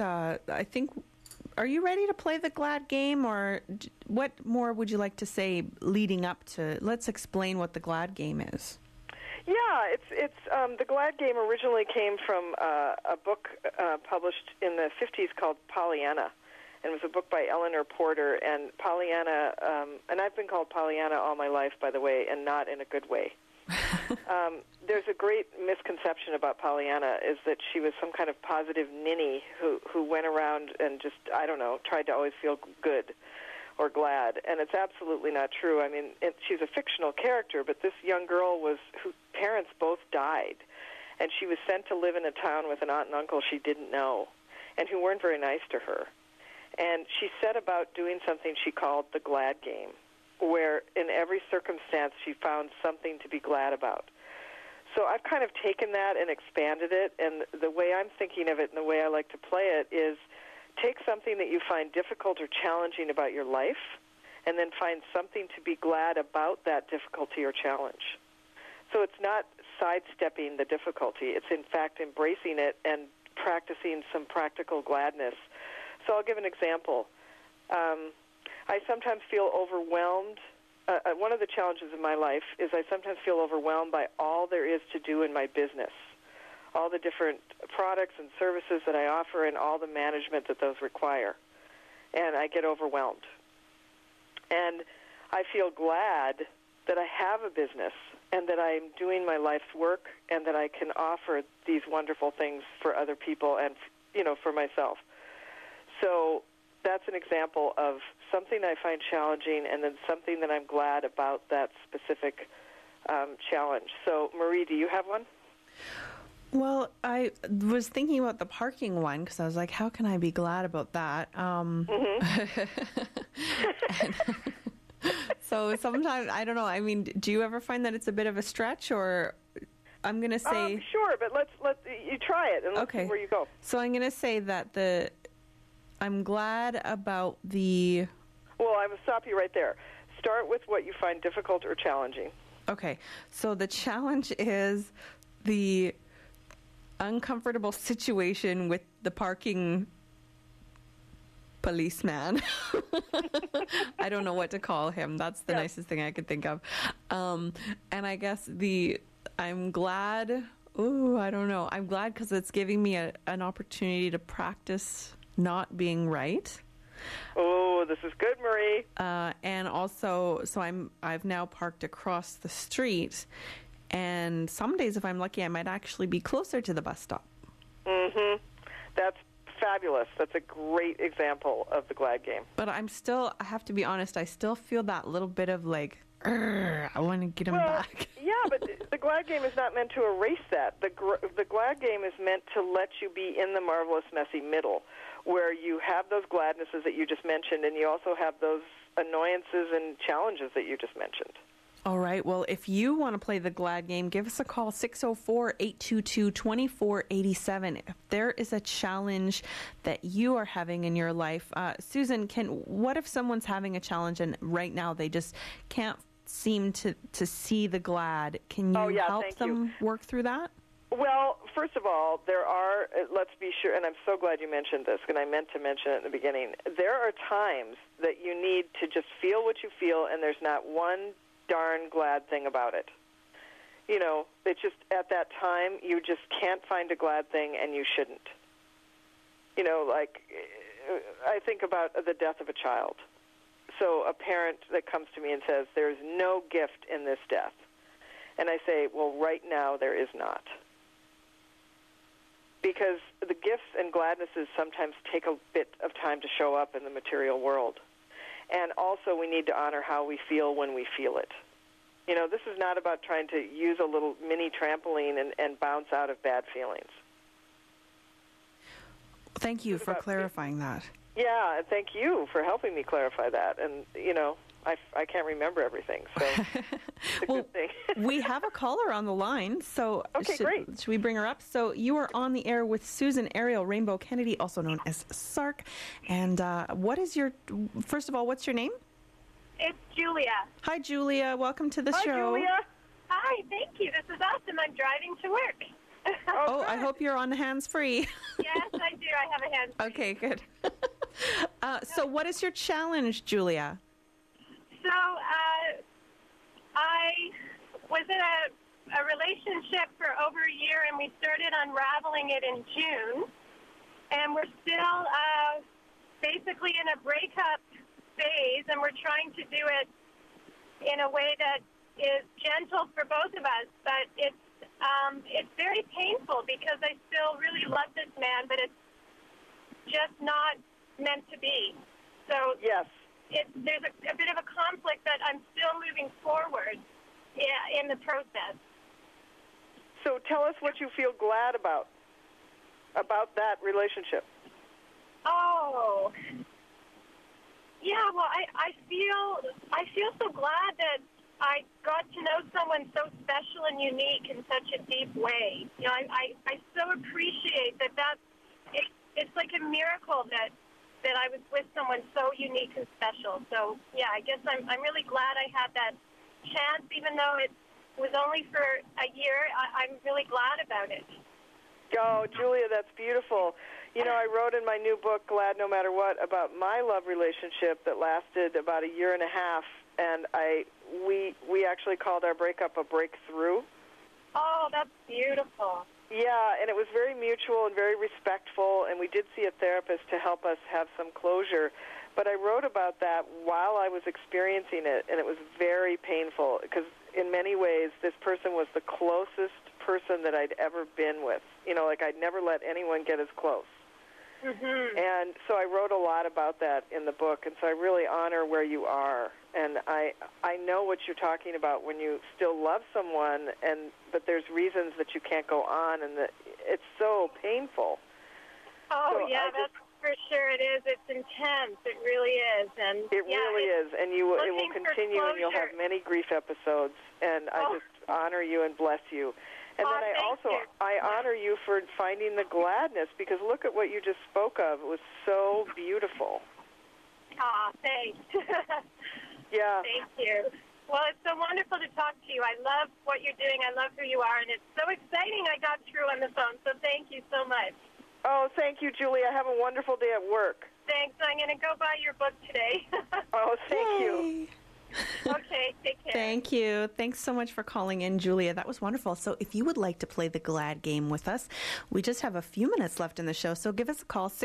are you ready to play the Glad game, or what more would you like to say leading up to, let's explain what the Glad game is. Yeah, it's the Glad game originally came from a book published in the 50s called Pollyanna, and it was a book by Eleanor Porter. And Pollyanna, and I've been called Pollyanna all my life, by the way, and not in a good way. There's a great misconception about Pollyanna, is that she was some kind of positive ninny who went around and just, tried to always feel good or glad, and it's absolutely not true. I mean, she's a fictional character, but this young girl whose parents both died, and she was sent to live in a town with an aunt and uncle she didn't know, and who weren't very nice to her. And she set about doing something she called the Glad game, where in every circumstance she found something to be glad about. So I've kind of taken that and expanded it, and the way I'm thinking of it and the way I like to play it is take something that you find difficult or challenging about your life, and then find something to be glad about that difficulty or challenge. So it's not sidestepping the difficulty. It's, in fact, embracing it and practicing some practical gladness. So I'll give an example. I sometimes feel overwhelmed. One of the challenges in my life is I sometimes feel overwhelmed by all there is to do in my business, all the different products and services that I offer and all the management that those require. And I get overwhelmed. And I feel glad that I have a business and that I'm doing my life's work and that I can offer these wonderful things for other people and, for myself. So that's an example of something I find challenging and then something that I'm glad about that specific challenge. So, Marie, do you have one? Well, I was thinking about the parking one because I was like, how can I be glad about that? So sometimes, I don't know, I mean, do you ever find that it's a bit of a stretch, or I'm going to say... Sure, but let's you try it and let's see where you go. So I'm going to say that I'm glad about the... Well, I will stop you right there. Start with what you find difficult or challenging. Okay, so the challenge is the uncomfortable situation with the parking policeman. I don't know what to call him. That's the nicest thing I could think of. And I guess I'm glad. I don't know. I'm glad because it's giving me an opportunity to practice not being right. Oh, this is good, Marie. And also, so I've now parked across the street, and some days, if I'm lucky, I might actually be closer to the bus stop. Mm-hmm. That's fabulous. That's a great example of the glad game. But I have to be honest, I still feel that little bit of like, I want to get him back. Yeah, but the glad game is not meant to erase that. The glad game is meant to let you be in the marvelous, messy middle, where you have those gladnesses that you just mentioned, and you also have those annoyances and challenges that you just mentioned. All right. Well, if you want to play the glad game, give us a call, 604-822-2487. If there is a challenge that you are having in your life, Susan, what if someone's having a challenge and right now they just can't seem to see the glad? Can you help them work through that? Well, first of all, there are, let's be sure, and I'm so glad you mentioned this, and I meant to mention it in the beginning, there are times that you need to just feel what you feel, and there's not one darn glad thing about it. It's just at that time you just can't find a glad thing, and you shouldn't. I think about the death of a child. So a parent that comes to me and says, there's no gift in this death. And I say, well, right now there is not. Because the gifts and gladnesses sometimes take a bit of time to show up in the material world. And also we need to honor how we feel when we feel it. This is not about trying to use a little mini trampoline and bounce out of bad feelings. Thank you for clarifying that. Yeah, and thank you for helping me clarify that. And, I can't remember everything, so it's a good thing. We have a caller on the line, so great. Should we bring her up? So you are on the air with Susan Ariel Rainbow Kennedy, also known as Sark. And first of all, what's your name? It's Julia. Hi, Julia. Welcome to the show. Hi, Julia. Hi, thank you. This is awesome. I'm driving to work. I hope you're on hands-free. Yes, I do. I have a hands-free. Okay, good. So what is your challenge, Julia? So I was in a relationship for over a year, and we started unraveling it in June. And we're still basically in a breakup phase, and we're trying to do it in a way that is gentle for both of us. But it's very painful because I still really love this man, but it's just not meant to be. So yes. There's a bit of a conflict that I'm still moving forward in the process. So tell us what you feel glad about that relationship. Oh, yeah. Well, I feel so glad that I got to know someone so special and unique in such a deep way. I so appreciate that. It's like a miracle that I was with someone so unique and special. So, yeah, I guess I'm really glad I had that chance, even though it was only for a year. I'm really glad about it. Oh, Julia, that's beautiful. You know, I wrote in my new book, Glad No Matter What, about my love relationship that lasted about a year and a half, and we actually called our breakup a breakthrough. Oh, that's beautiful. Yeah, and it was very mutual and very respectful, and we did see a therapist to help us have some closure. But I wrote about that while I was experiencing it, and it was very painful because in many ways this person was the closest person that I'd ever been with. You know, like I'd never let anyone get as close. Mm-hmm. And so I wrote a lot about that in the book, and so I really honor where you are. And I know what you're talking about when you still love someone, but there's reasons that you can't go on, and that it's so painful. Oh, so yeah, that's for sure it is. It's intense. It really is. And it really is. And it will continue, and you'll have many grief episodes. And I just honor you and bless you. And then I honor you for finding the gladness, because look at what you just spoke of. It was so beautiful. Aw, thanks. Yeah. Thank you. Well, it's so wonderful to talk to you. I love what you're doing. I love who you are, and it's so exciting I got through on the phone, so thank you so much. Oh, thank you, Julia. Have a wonderful day at work. Thanks. I'm going to go buy your book today. Oh, thank you. Okay, take care. Thank you. Thanks so much for calling in, Julia. That was wonderful. So if you would like to play the Glad game with us, we just have a few minutes left in the show. So give us a call,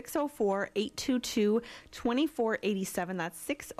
604-822-2487. That's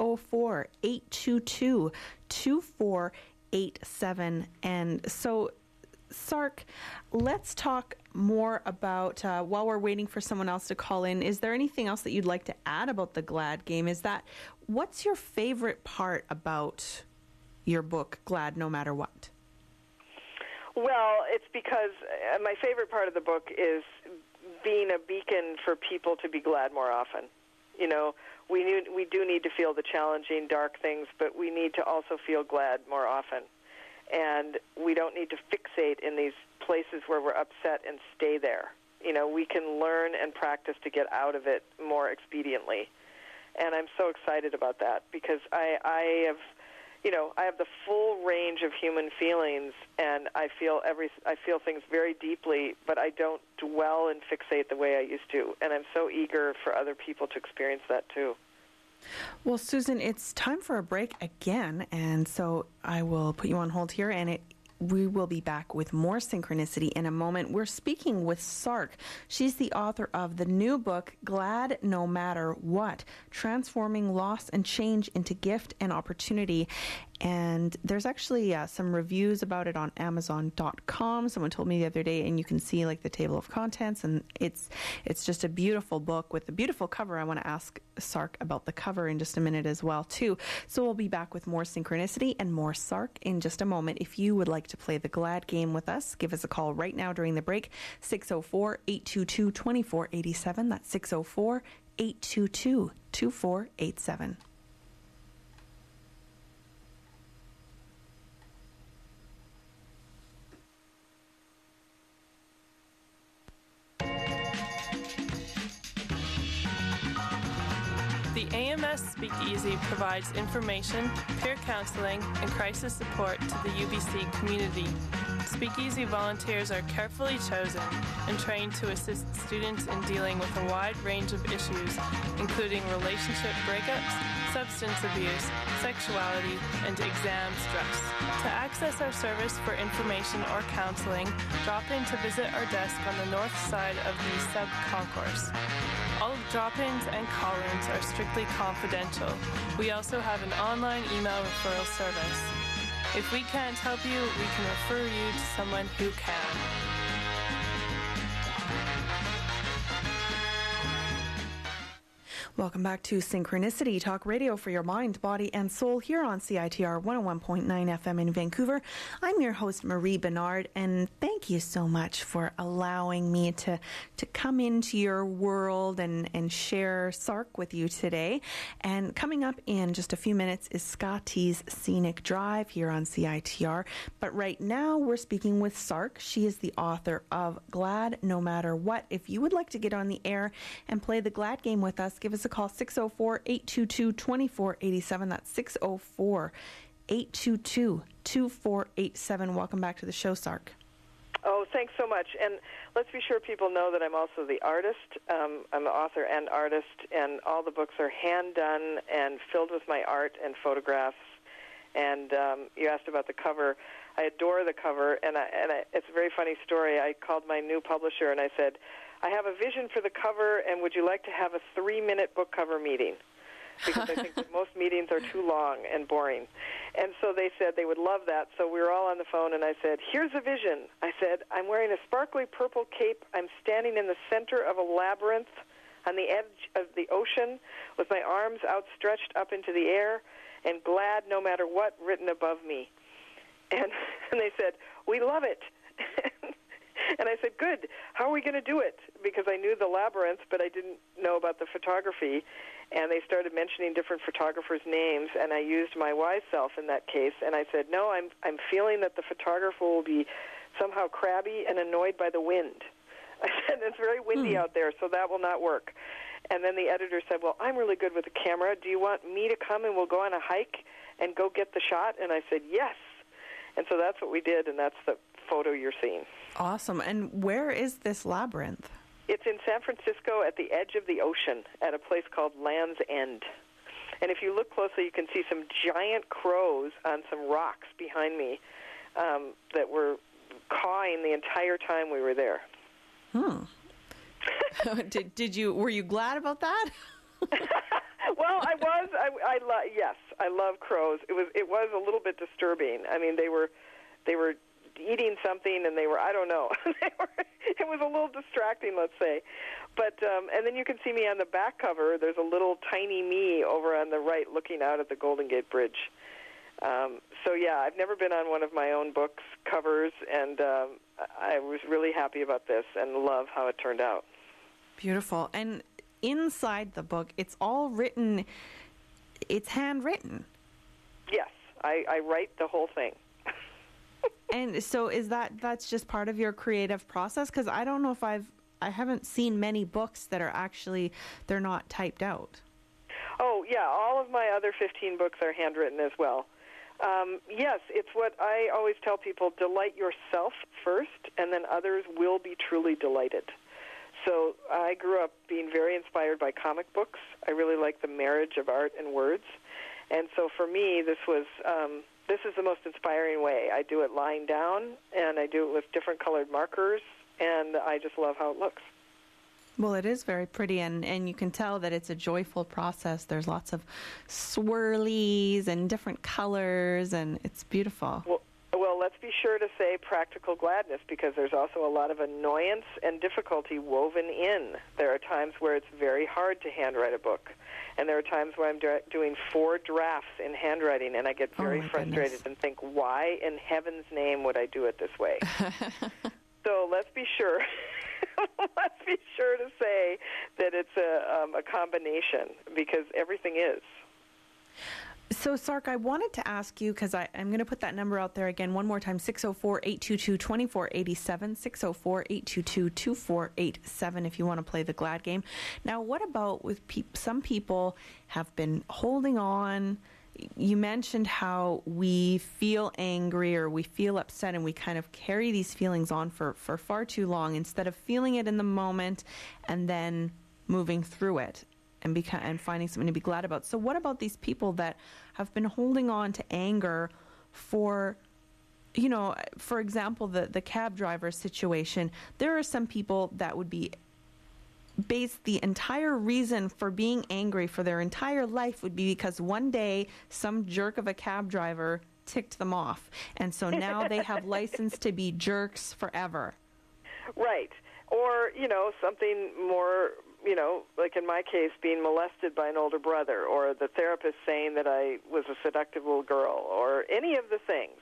604-822-2487. And so, Sark, let's talk more about, while we're waiting for someone else to call in, is there anything else that you'd like to add about the Glad game? What's your favorite part about your book, Glad No Matter What? Well, it's because my favorite part of the book is being a beacon for people to be glad more often. You know, we do need to feel the challenging, dark things, but we need to also feel glad more often. And we don't need to fixate in these places where we're upset and stay there. You know, we can learn and practice to get out of it more expediently. And I'm so excited about that because I have the full range of human feelings, and I feel things very deeply, but I don't dwell and fixate the way I used to. And I'm so eager for other people to experience that too. Well, Susan, it's time for a break again, and so I will put you on hold here, and we will be back with more Synchronicity in a moment. We're speaking with Sark. She's the author of the new book, Glad No Matter What, Transforming Loss and Change into Gift and Opportunity. And there's actually some reviews about it on Amazon.com. Someone told me the other day, and you can see like the table of contents, and it's just a beautiful book with a beautiful cover. I want to ask Sark about the cover in just a minute as well, too. So we'll be back with more Synchronicity and more Sark in just a moment. If you would like to play the Glad game with us, give us a call right now during the break, 604-822-2487. That's 604-822-2487. The AMS Speakeasy provides information, peer counseling, and crisis support to the UBC community. Speakeasy volunteers are carefully chosen and trained to assist students in dealing with a wide range of issues, including relationship breakups, substance abuse, sexuality, and exam stress. To access our service for information or counseling, drop in to visit our desk on the north side of the sub-concourse. All drop-ins and call-ins are strictly confidential. We also have an online email referral service. If we can't help you, we can refer you to someone who can. Welcome back to Synchronicity, talk radio for your mind, body, and soul here on CITR 101.9 FM in Vancouver. I'm your host, Marie Bernard, and thank you so much for allowing me to come into your world and share Sark with you today. And coming up in just a few minutes is Scotty's Scenic Drive here on CITR. But right now, we're speaking with Sark. She is the author of Glad No Matter What. If you would like to get on the air and play the Glad game with us, give us a call, 604-822-2487. That's 604-822-2487. Welcome back to the show, Sark. Oh, thanks so much. And let's be sure people know that I'm also the artist. I'm an author and artist, and all the books are hand-done and filled with my art and photographs. And you asked about the cover. I adore the cover, and it's a very funny story. I called my new publisher, and I said, I have a vision for the cover, and would you like to have a 3-minute book cover meeting? Because I think that most meetings are too long and boring. And so they said they would love that. So we were all on the phone, and I said, here's a vision. I said, I'm wearing a sparkly purple cape. I'm standing in the center of a labyrinth on the edge of the ocean with my arms outstretched up into the air and glad no matter what written above me. And they said, we love it. And I said, good. How are we going to do it? Because I knew the labyrinth, but I didn't know about the photography. And they started mentioning different photographers' names, and I used my wise self in that case. And I said, no, I'm feeling that the photographer will be somehow crabby and annoyed by the wind. I said, it's very windy out there, so that will not work. And then the editor said, well, I'm really good with the camera. Do you want me to come and we'll go on a hike and go get the shot? And I said, yes. And so that's what we did, and that's the photo you're seeing. Awesome. And where is this labyrinth? It's in San Francisco at the edge of the ocean at a place called Land's End. And if you look closely, you can see some giant crows on some rocks behind me that were cawing the entire time we were there. Were you glad about that? Well, I was. Yes, I love crows. It was a little bit disturbing. I mean, they were eating something, and I don't know. It was a little distracting, let's say. But and then you can see me on the back cover. There's a little tiny me over on the right looking out at the Golden Gate Bridge. So, yeah, I've never been on one of my own books covers, and I was really happy about this and love how it turned out. Beautiful. And inside the book, it's all written, it's handwritten. Yes, I write the whole thing. And so that's just part of your creative process? Because I don't know if I haven't seen many books that are actually, they're not typed out. Oh, yeah, all of my other 15 books are handwritten as well. Yes, it's what I always tell people, delight yourself first, and then others will be truly delighted. So I grew up being very inspired by comic books. I really like the marriage of art and words. And so for me, this is the most inspiring way. I do it lying down, and I do it with different colored markers, and I just love how it looks. Well, it is very pretty, and you can tell that it's a joyful process. There's lots of swirlies and different colors, and it's beautiful. Well, let's be sure to say practical gladness, because there's also a lot of annoyance and difficulty woven in. There are times where it's very hard to handwrite a book, and there are times where I'm doing 4 drafts in handwriting, and I get very frustrated and think, why in heaven's name would I do it this way? So let's be sure. Let's be sure to say that it's a combination, because everything is. So, Sark, I wanted to ask you, because I'm going to put that number out there again one more time, 604-822-2487, 604-822-2487 if you want to play the Glad game. Now, what about with some people have been holding on? You mentioned how we feel angry or we feel upset, and we kind of carry these feelings on for far too long instead of feeling it in the moment and then moving through it and finding something to be glad about. So what about these people that have been holding on to anger for, for example, the cab driver situation? There are some people that would be based the entire reason for being angry for their entire life would be because one day some jerk of a cab driver ticked them off. And so now they have license to be jerks forever. Right. Or, something more, like in my case, being molested by an older brother, or the therapist saying that I was a seductive little girl, or any of the things.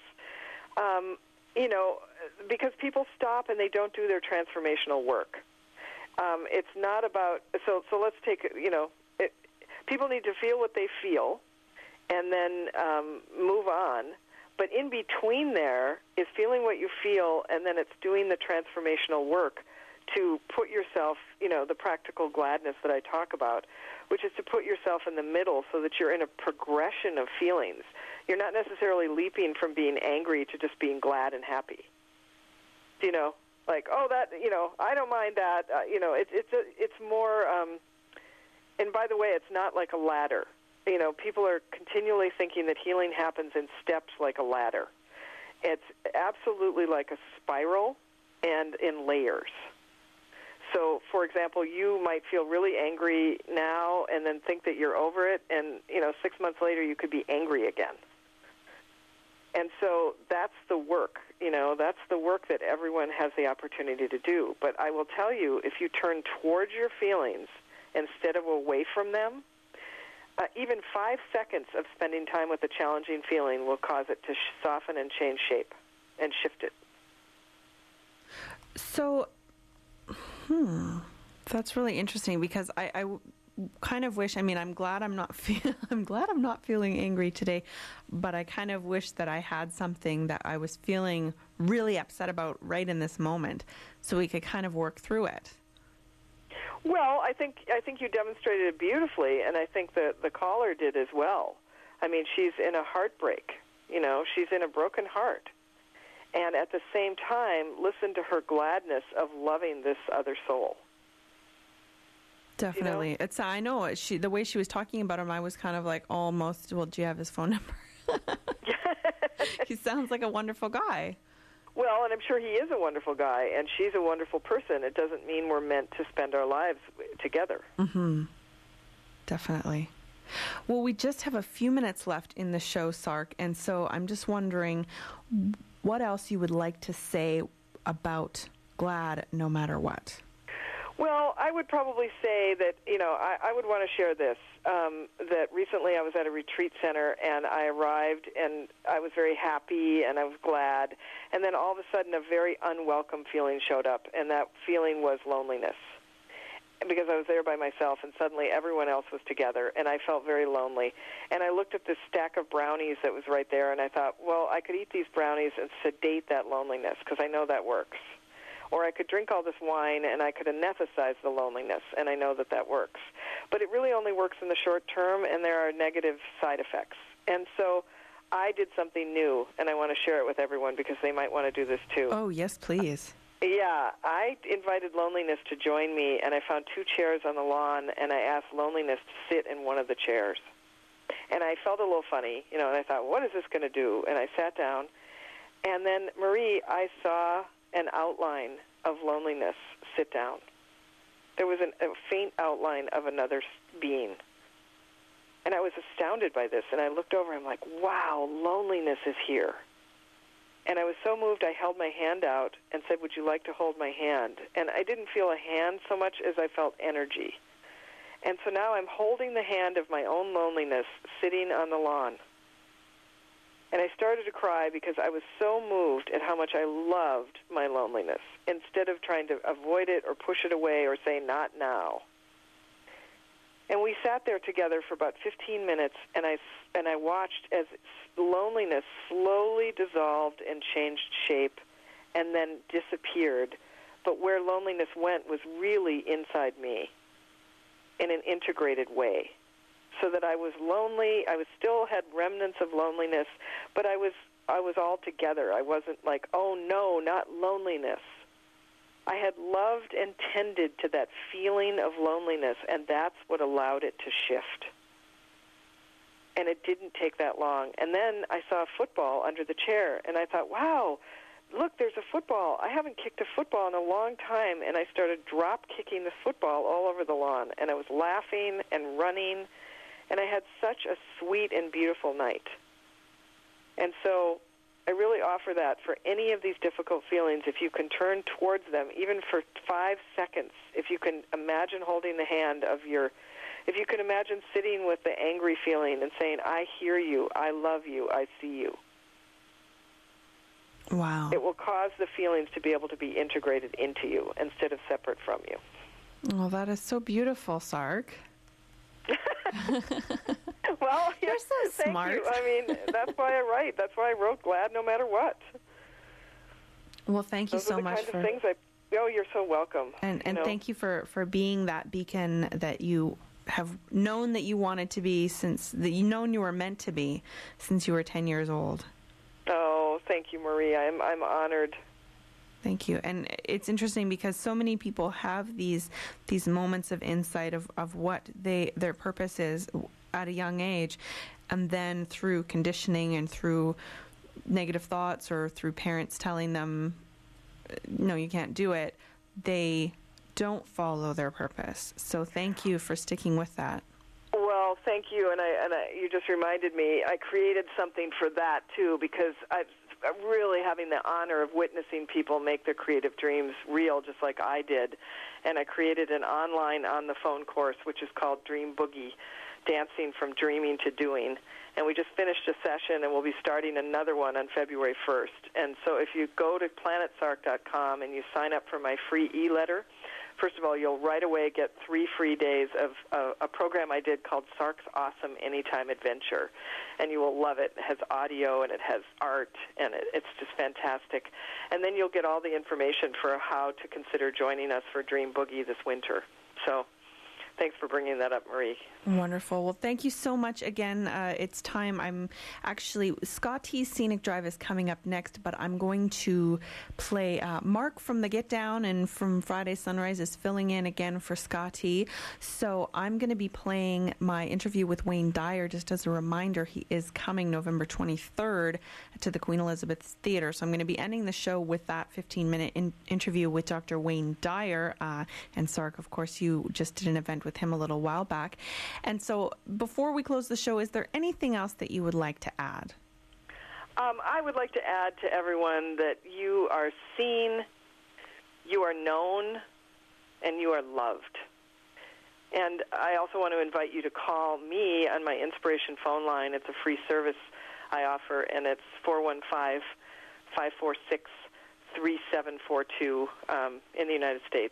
Because people stop and they don't do their transformational work. It's not about, so let's take, people need to feel what they feel and then move on. But in between there is feeling what you feel, and then it's doing the transformational work to put yourself, the practical gladness that I talk about, which is to put yourself in the middle so that you're in a progression of feelings. You're not necessarily leaping from being angry to just being glad and happy. You know, like, oh, that, you know, I don't mind that. You know, it's more. And by the way, it's not like a ladder. You know, people are continually thinking that healing happens in steps like a ladder. It's absolutely like a spiral and in layers. So, for example, you might feel really angry now and then think that you're over it, and, you know, 6 months later you could be angry again. And so that's the work, you know, that's the work that everyone has the opportunity to do. But I will tell you, if you turn towards your feelings instead of away from them, even 5 seconds of spending time with a challenging feeling will cause it to soften and change shape and shift it. So, that's really interesting, because I kind of wish, I mean, I'm glad I'm not feeling angry today, but I kind of wish that I had something that I was feeling really upset about right in this moment, so we could kind of work through it. Well, I think you demonstrated it beautifully, and I think that the caller did as well. I mean, she's in a heartbreak, you know, she's in a broken heart. And at the same time, listen to her gladness of loving this other soul. Definitely. You know? I know the way she was talking about him, I was kind of like almost, well, do you have his phone number? He sounds like a wonderful guy. Well, and I'm sure he is a wonderful guy, and she's a wonderful person. It doesn't mean we're meant to spend our lives together. Mm-hmm. Definitely. Well, we just have a few minutes left in the show, Sark, and so I'm just wondering what else you would like to say about GLAD no matter what. Well, I would probably say that, you know, I would want to share this, that recently I was at a retreat center, and I arrived, and I was very happy, and I was glad, and then all of a sudden a very unwelcome feeling showed up, and that feeling was loneliness, because I was there by myself, and suddenly everyone else was together, and I felt very lonely. And I looked at this stack of brownies that was right there, and I thought, well, I could eat these brownies and sedate that loneliness, because I know that works. Or I could drink all this wine and I could anesthetize the loneliness, and I know that that works. But it really only works in the short term, and there are negative side effects. And so I did something new, and I want to share it with everyone because they might want to do this too. Oh, yes, please. Yeah, I invited loneliness to join me, and I found 2 chairs on the lawn, and I asked loneliness to sit in one of the chairs. And I felt a little funny, you know, and I thought, what is this going to do? And I sat down, and then, Marie, I saw an outline of loneliness sit down. There was a faint outline of another being. And I was astounded by this, and I looked over, and I'm like, wow, loneliness is here. And I was so moved, I held my hand out and said, would you like to hold my hand? And I didn't feel a hand so much as I felt energy. And so now I'm holding the hand of my own loneliness sitting on the lawn. And I started to cry because I was so moved at how much I loved my loneliness, instead of trying to avoid it or push it away or say, not now. And we sat there together for about 15 minutes, and I watched as loneliness slowly dissolved and changed shape and then disappeared. But where loneliness went was really inside me in an integrated way. So that I was lonely, I still had remnants of loneliness, but I was all together. I wasn't like, oh no, not loneliness. I had loved and tended to that feeling of loneliness, and that's what allowed it to shift. And it didn't take that long. And then I saw a football under the chair, and I thought, wow, look, there's a football. I haven't kicked a football in a long time, and I started drop-kicking the football all over the lawn, and I was laughing and running, and I had such a sweet and beautiful night. And so I really offer that for any of these difficult feelings, if you can turn towards them, even for 5 seconds, if you can imagine holding the hand of if you can imagine sitting with the angry feeling and saying, I hear you, I love you, I see you. Wow. It will cause the feelings to be able to be integrated into you instead of separate from you. Oh, that is so beautiful, Sark. Well, you're so smart. You. I mean, that's why I write. That's why I wrote GLAD no matter what. Well, thank you so much for... things you're so welcome. And thank you for being that beacon that you have known that you wanted to be that you known you were meant to be since you were 10 years old. Oh, thank you, Marie. I'm honored. Thank you. And it's interesting because so many people have these moments of insight of what their purpose is at a young age, and then through conditioning and through negative thoughts or through parents telling them, no, you can't do it, they don't follow their purpose. So thank you for sticking with that. Well, thank you, and you just reminded me. I created something for that too, because I'm really having the honor of witnessing people make their creative dreams real, just like I did. And I created an online on-the-phone course, which is called Dream Boogie, Dancing from Dreaming to Doing. And we just finished a session, and we'll be starting another one on February 1st. And so if you go to planetsarc.com and you sign up for my free e-letter, first of all, you'll right away get 3 free days of a program I did called Sark's Awesome Anytime Adventure. And you will love it. It has audio and it has art, and it's just fantastic. And then you'll get all the information for how to consider joining us for Dream Boogie this winter. So thanks for bringing that up, Marie. Wonderful. Well, thank you so much again. It's time. I'm actually, Scotty's Scenic Drive is coming up next, but I'm going to play Mark from the Get Down and from Friday Sunrise is filling in again for Scotty. So I'm going to be playing my interview with Wayne Dyer just as a reminder. He is coming November 23rd to the Queen Elizabeth Theatre. So I'm going to be ending the show with that 15-minute interview with Dr. Wayne Dyer. And Sark, of course, you just did an event with him a little while back. And so before we close the show, is there anything else that you would like to add? I would like to add to everyone that you are seen, you are known, and you are loved. And I also want to invite you to call me on my Inspiration phone line. It's a free service I offer, and it's 415-546-3742 in the United States.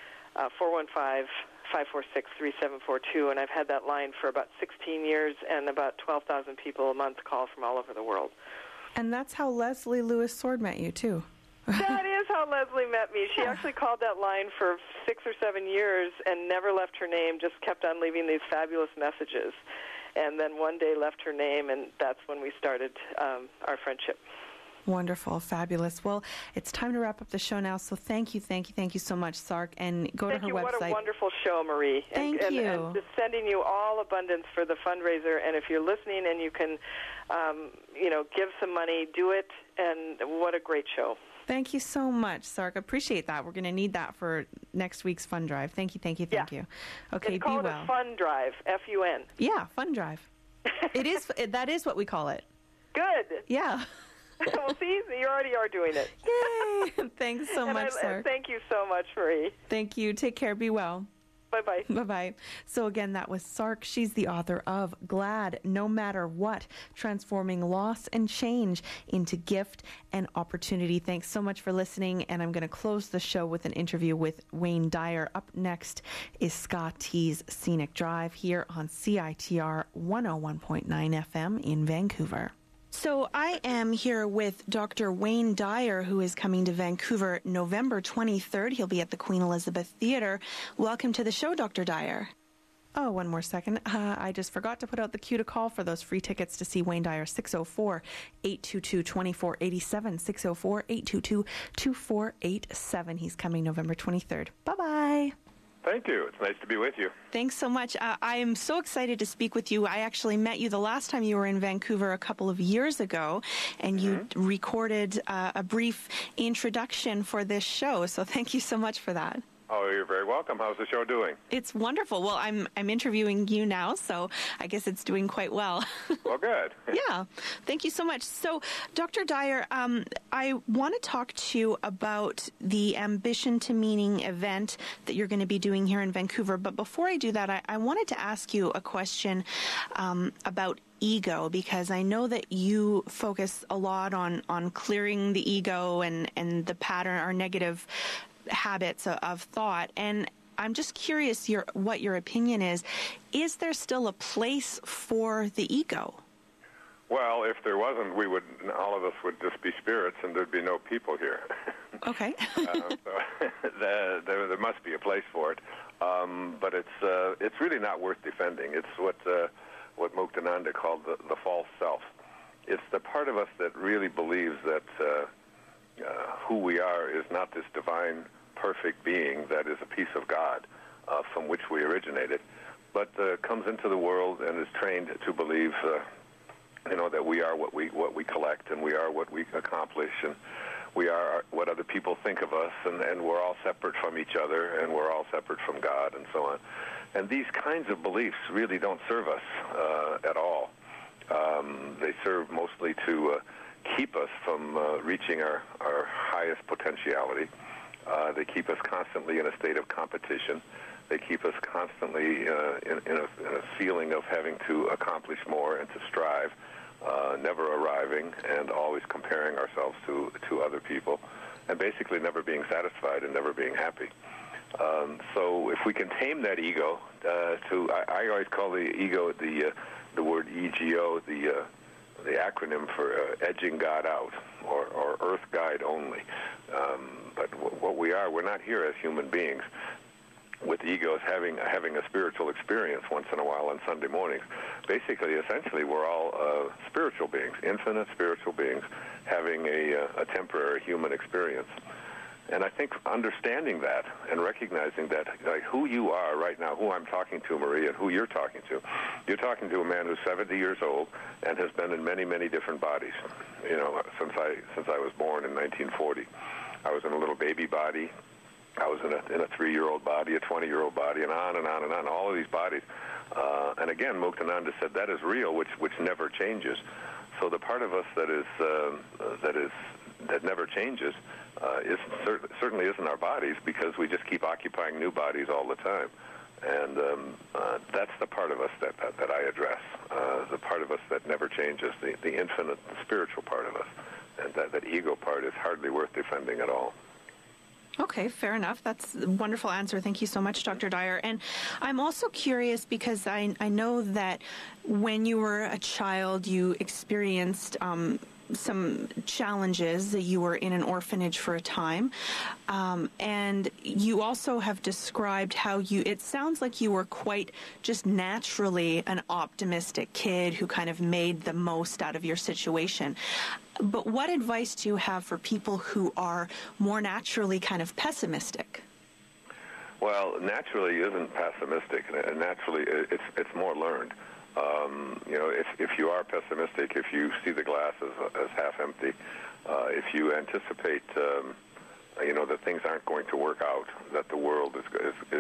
415-546-3742, and I've had that line for about 16 years, and about 12,000 people a month call from all over the world. And that's how Leslie Lewis Sword met you, too. That is how Leslie met me. She actually called that line for 6 or 7 years and never left her name, just kept on leaving these fabulous messages. And then one day left her name, and that's when we started our friendship. Wonderful. Fabulous. Well, it's time to wrap up the show now, so thank you so much, Sark, and go to her website. What a wonderful show, Marie. Thank you. And just sending you all abundance for the fundraiser, and if you're listening and you can, give some money, do it, and what a great show. Thank you so much, Sark. Appreciate that. We're going to need that for next week's fund drive. Thank you. Okay, it's called be well. a fund drive, F-U-N. Yeah, fund drive. That is what we call it. Good. Yeah. Well, see, you already are doing it. Yay! Thanks so much, Sark. Thank you so much, Marie. Thank you. Take care. Be well. Bye-bye. Bye-bye. So again, that was Sark. She's the author of Glad No Matter What, Transforming Loss and Change into Gift and Opportunity. Thanks so much for listening, and I'm going to close the show with an interview with Wayne Dyer. Up next is Scotty's Scenic Drive here on CITR 101.9 FM in Vancouver. So I am here with Dr. Wayne Dyer, who is coming to Vancouver November 23rd. He'll be at the Queen Elizabeth Theatre. Welcome to the show, Dr. Dyer. Oh, one more second. I just forgot to put out the cue to call for those free tickets to see Wayne Dyer. 604-822-2487, 604-822-2487. He's coming November 23rd. Bye-bye. Thank you. It's nice to be with you. Thanks so much. I am so excited to speak with you. I actually met you the last time you were in Vancouver a couple of years ago, and you recorded a brief introduction for this show. So thank you so much for that. Oh, you're very welcome. How's the show doing? It's wonderful. Well, I'm interviewing you now, so I guess it's doing quite well. Well, good. Yeah. Thank you so much. So, Dr. Dyer, I want to talk to you about the Ambition to Meaning event that you're going to be doing here in Vancouver. But before I do that, I wanted to ask you a question about ego, because I know that you focus a lot on clearing the ego and the pattern or negative habits of thought, and I'm just curious what your opinion is. Is there still a place for the ego? Well, if there wasn't, all of us would just be spirits, and there'd be no people here. Okay. So there must be a place for it, but it's really not worth defending. It's what Muktananda called the false self. It's the part of us that really believes that who we are is not this divine, perfect being that is a piece of God from which we originated, but comes into the world and is trained to believe, that we are what we collect, and we are what we accomplish, and we are what other people think of us, and we're all separate from each other, and we're all separate from God, and so on. And these kinds of beliefs really don't serve us at all. They serve mostly to keep us from reaching our highest potentiality. They keep us constantly in a state of competition. They keep us constantly in a feeling of having to accomplish more and to strive, never arriving, and always comparing ourselves to other people, and basically never being satisfied and never being happy. So if we can tame that ego, I always call the ego the word EGO, the acronym for edging God out, or Earth Guide only. But what we are, we're not here as human beings with egos having a spiritual experience once in a while on Sunday mornings. Basically, essentially, we're all spiritual beings, infinite spiritual beings, having a temporary human experience. And I think understanding that and recognizing that, like, who you are right now, who I'm talking to, Marie, and who you're talking to a man who's 70 years old and has been in many, many different bodies. Since I was born in 1940, I was in a little baby body. I was in a 3-year-old body, a 20-year-old body, and on and on and on. All of these bodies. And again, Muktananda said that is real, which never changes. So the part of us that never changes certainly isn't our bodies, because we just keep occupying new bodies all the time. And that's the part of us that I address, the part of us that never changes, the infinite, the spiritual part of us. And that ego part is hardly worth defending at all. Okay, fair enough. That's a wonderful answer. Thank you so much, Dr. Dyer. And I'm also curious because I know that when you were a child, you experienced some challenges. You were in an orphanage for a time. And you also have described how it sounds like you were quite just naturally an optimistic kid who kind of made the most out of your situation. But what advice do you have for people who are more naturally kind of pessimistic? Well, naturally isn't pessimistic. Naturally, it's more learned. If you are pessimistic, if you see the glass as half empty, if you anticipate, that things aren't going to work out, that the world is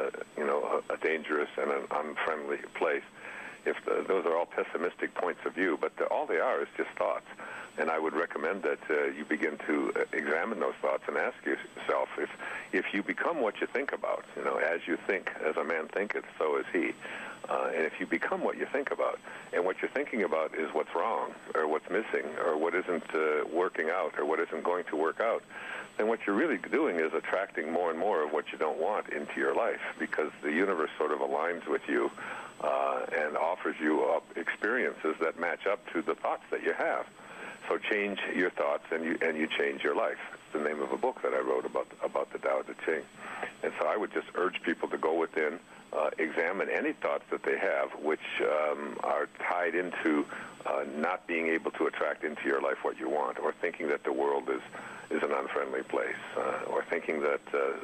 a dangerous and an unfriendly place, those are all pessimistic points of view, but all they are is just thoughts. And I would recommend that you begin to examine those thoughts and ask yourself, if you become what you think about, as you think, as a man thinketh, so is he. And if you become what you think about, and what you're thinking about is what's wrong, or what's missing, or what isn't working out, or what isn't going to work out, then what you're really doing is attracting more and more of what you don't want into your life, because the universe sort of aligns with you and offers you experiences that match up to the thoughts that you have. So change your thoughts, and you change your life. It's the name of a book that I wrote about the Tao Te Ching. And so I would just urge people to go within, examine any thoughts that they have which are tied into not being able to attract into your life what you want, or thinking that the world is an unfriendly place, or thinking that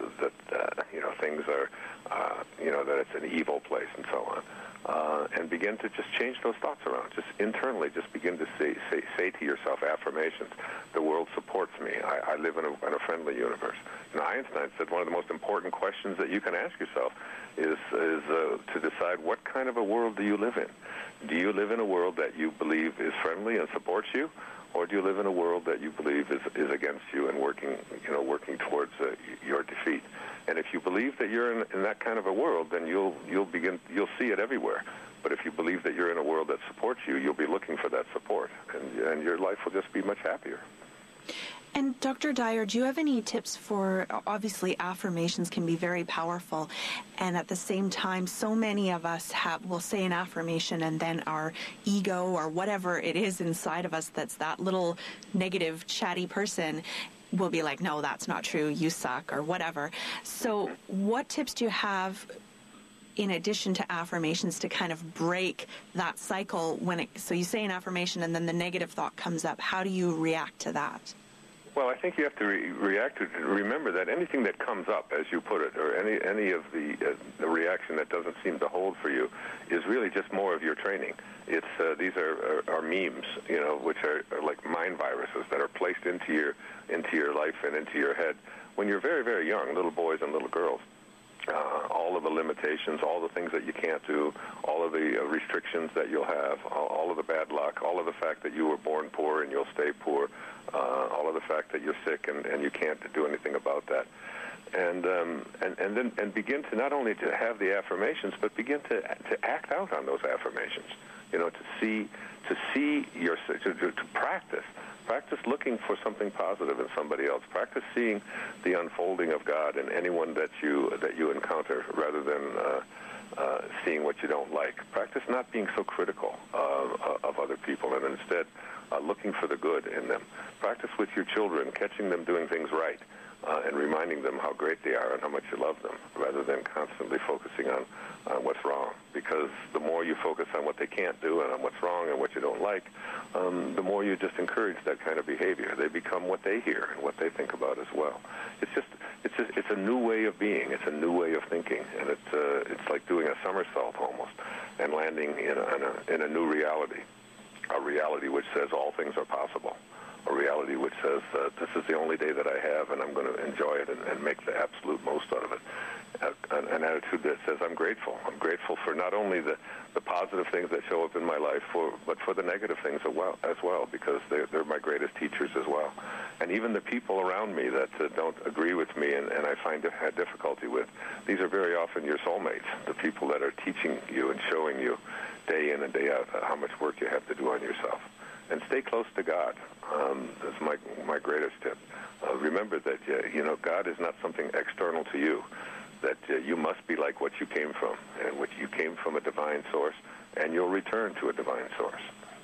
things are that it's an evil place, and so on. And begin to just change those thoughts around. Just internally, just begin to say to yourself affirmations. The world supports me. I live in a friendly universe. Einstein said one of the most important questions that you can ask yourself is to decide, what kind of a world do you live in? Do you live in a world that you believe is friendly and supports you, or do you live in a world that you believe is against you and working towards your defeat? And if you believe that you're in that kind of a world, then you'll see it everywhere. But if you believe that you're in a world that supports you, you'll be looking for that support, and your life will just be much happier. And Dr. Dyer, do you have any tips for, obviously affirmations can be very powerful, and at the same time, so many of us will say an affirmation, and then our ego or whatever it is inside of us that's that little negative, chatty person will be like, no, that's not true, you suck, or whatever. So what tips do you have in addition to affirmations to kind of break that cycle so you say an affirmation and then the negative thought comes up? How do you react to that? Well, I think you have to react to remember that anything that comes up, as you put it, or any of the reaction that doesn't seem to hold for you, is really just more of your training. It's these are memes, which are like mind viruses that are placed into your life and into your head when you're very, very young, little boys and little girls. All of the limitations, all the things that you can't do, all of the restrictions that you'll have, all of the bad luck, all of the fact that you were born poor and you'll stay poor, all of the fact that you're sick and you can't do anything about that. And then begin to not only to have the affirmations, but begin to act out on those affirmations. To practice looking for something positive in somebody else. Practice seeing the unfolding of God in anyone that you encounter, rather than seeing what you don't like. Practice not being so critical of other people, and instead looking for the good in them. Practice with your children, catching them doing things right, and reminding them how great they are and how much you love them, rather than constantly focusing on what's wrong. Because the more you focus on what they can't do and on what's wrong and what you don't like, the more you just encourage that kind of behavior. They become what they hear and what they think about as well. It's a new way of being. It's a new way of thinking, and it's like doing a somersault almost and landing in a new reality, a reality which says all things are possible. A reality which says, this is the only day that I have, and I'm going to enjoy it and make the absolute most out of it. An attitude that says, I'm grateful. I'm grateful for not only the positive things that show up in my life, but for the negative things as well, because they're my greatest teachers as well. And even the people around me that don't agree with me and I find difficulty with, these are very often your soulmates, the people that are teaching you and showing you day in and day out how much work you have to do on yourself. And stay close to God. That's my greatest tip. Remember that God is not something external to you. That you must be like what you came from, and what you came from a divine source, and you'll return to a divine source.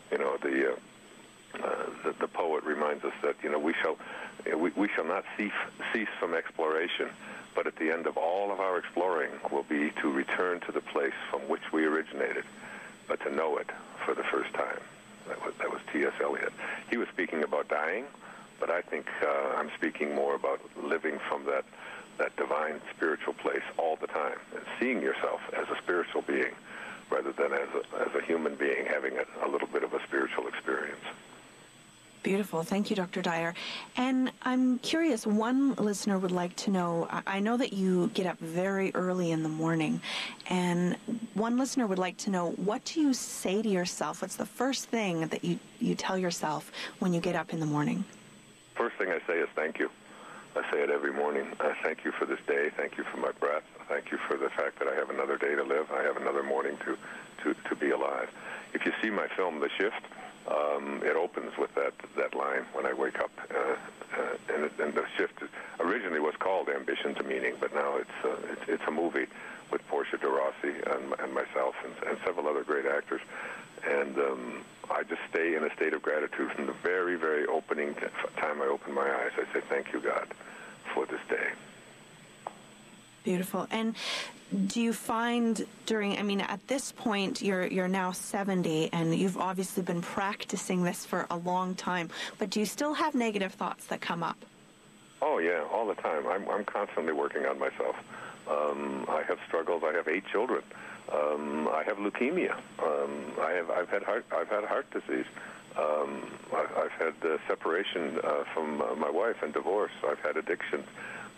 The poet reminds us that we shall not cease from exploration, but at the end of all of our exploring will be to return to the place from which we originated, but to know it for the first time. That was T.S. Eliot. He was speaking about dying, but I think I'm speaking more about living from that divine spiritual place all the time, and seeing yourself as a spiritual being rather than as a human being having a little bit of a spiritual experience. Beautiful. Thank you, Dr. Dyer. And I'm curious, one listener would like to know, I know that you get up very early in the morning, and one listener would like to know, what do you say to yourself? What's the first thing that you tell yourself when you get up in the morning? First thing I say is thank you. I say it every morning. Thank you for this day. Thank you for my breath. Thank you for the fact that I have another day to live. I have another morning to be alive. If you see my film, The Shift, it opens with that line when I wake up. And The Shift originally was called Ambition to Meaning, but now it's a movie with Portia de Rossi and myself and several other great actors. And I just stay in a state of gratitude from the very, very opening time I open my eyes. I say, thank you, God, for this day. Beautiful. And do you find at this point, you're now 70, and you've obviously been practicing this for a long time, but do you still have negative thoughts that come up? Oh, yeah, all the time. I'm constantly working on myself. I have struggles. I have 8 children. I have leukemia. I've had heart disease. I've had separation from my wife and divorce. I've had addictions,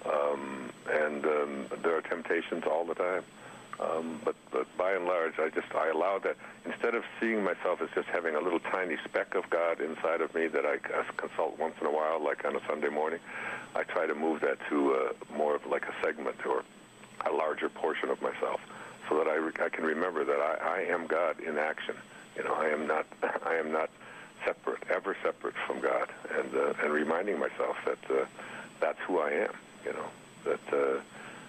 and there are temptations all the time. But by and large, I allow that. Instead of seeing myself as just having a little tiny speck of God inside of me that I consult once in a while, like on a Sunday morning, I try to move that to more of like a segment or a larger portion of myself, so that I can remember that I am God in action. I am not ever separate from God, and reminding myself that that's who I am. That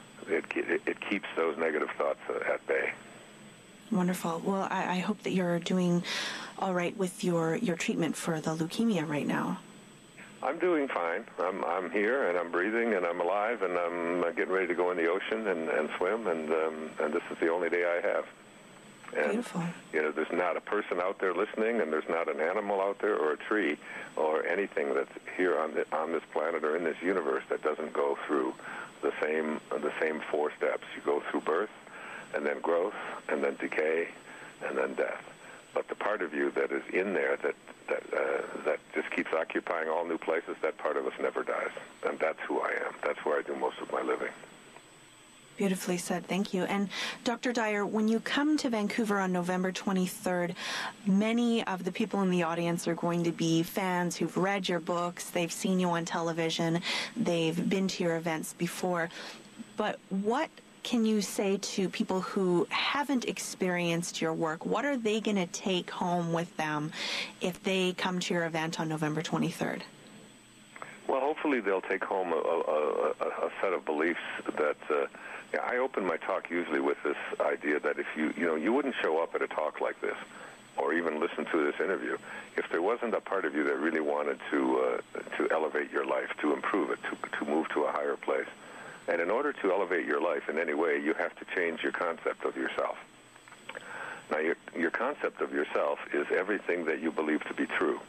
it keeps those negative thoughts at bay. Wonderful. Well, I hope that you're doing all right with your treatment for the leukemia right now. I'm doing fine. I'm here, and I'm breathing, and I'm alive, and I'm getting ready to go in the ocean and swim, and this is the only day I have. And, beautiful. There's not a person out there listening, and there's not an animal out there or a tree or anything that's here on this planet or in this universe that doesn't go through the same 4 steps. You go through birth, and then growth, and then decay, and then death. But the part of you that is in there that just keeps occupying all new places, that part of us never dies. And that's who I am. That's where I do most of my living. Beautifully said. Thank you. And Dr. Dyer, when you come to Vancouver on November 23rd, many of the people in the audience are going to be fans who've read your books, they've seen you on television, they've been to your events before. But what can you say to people who haven't experienced your work? What are they going to take home with them if they come to your event on November 23rd? Well, hopefully they'll take home a set of beliefs that I open my talk usually with this idea that if you wouldn't show up at a talk like this or even listen to this interview if there wasn't a part of you that really wanted to elevate your life, to improve it, to move to a higher place. And in order to elevate your life in any way, you have to change your concept of yourself. Now, your concept of yourself is everything that you believe to be true.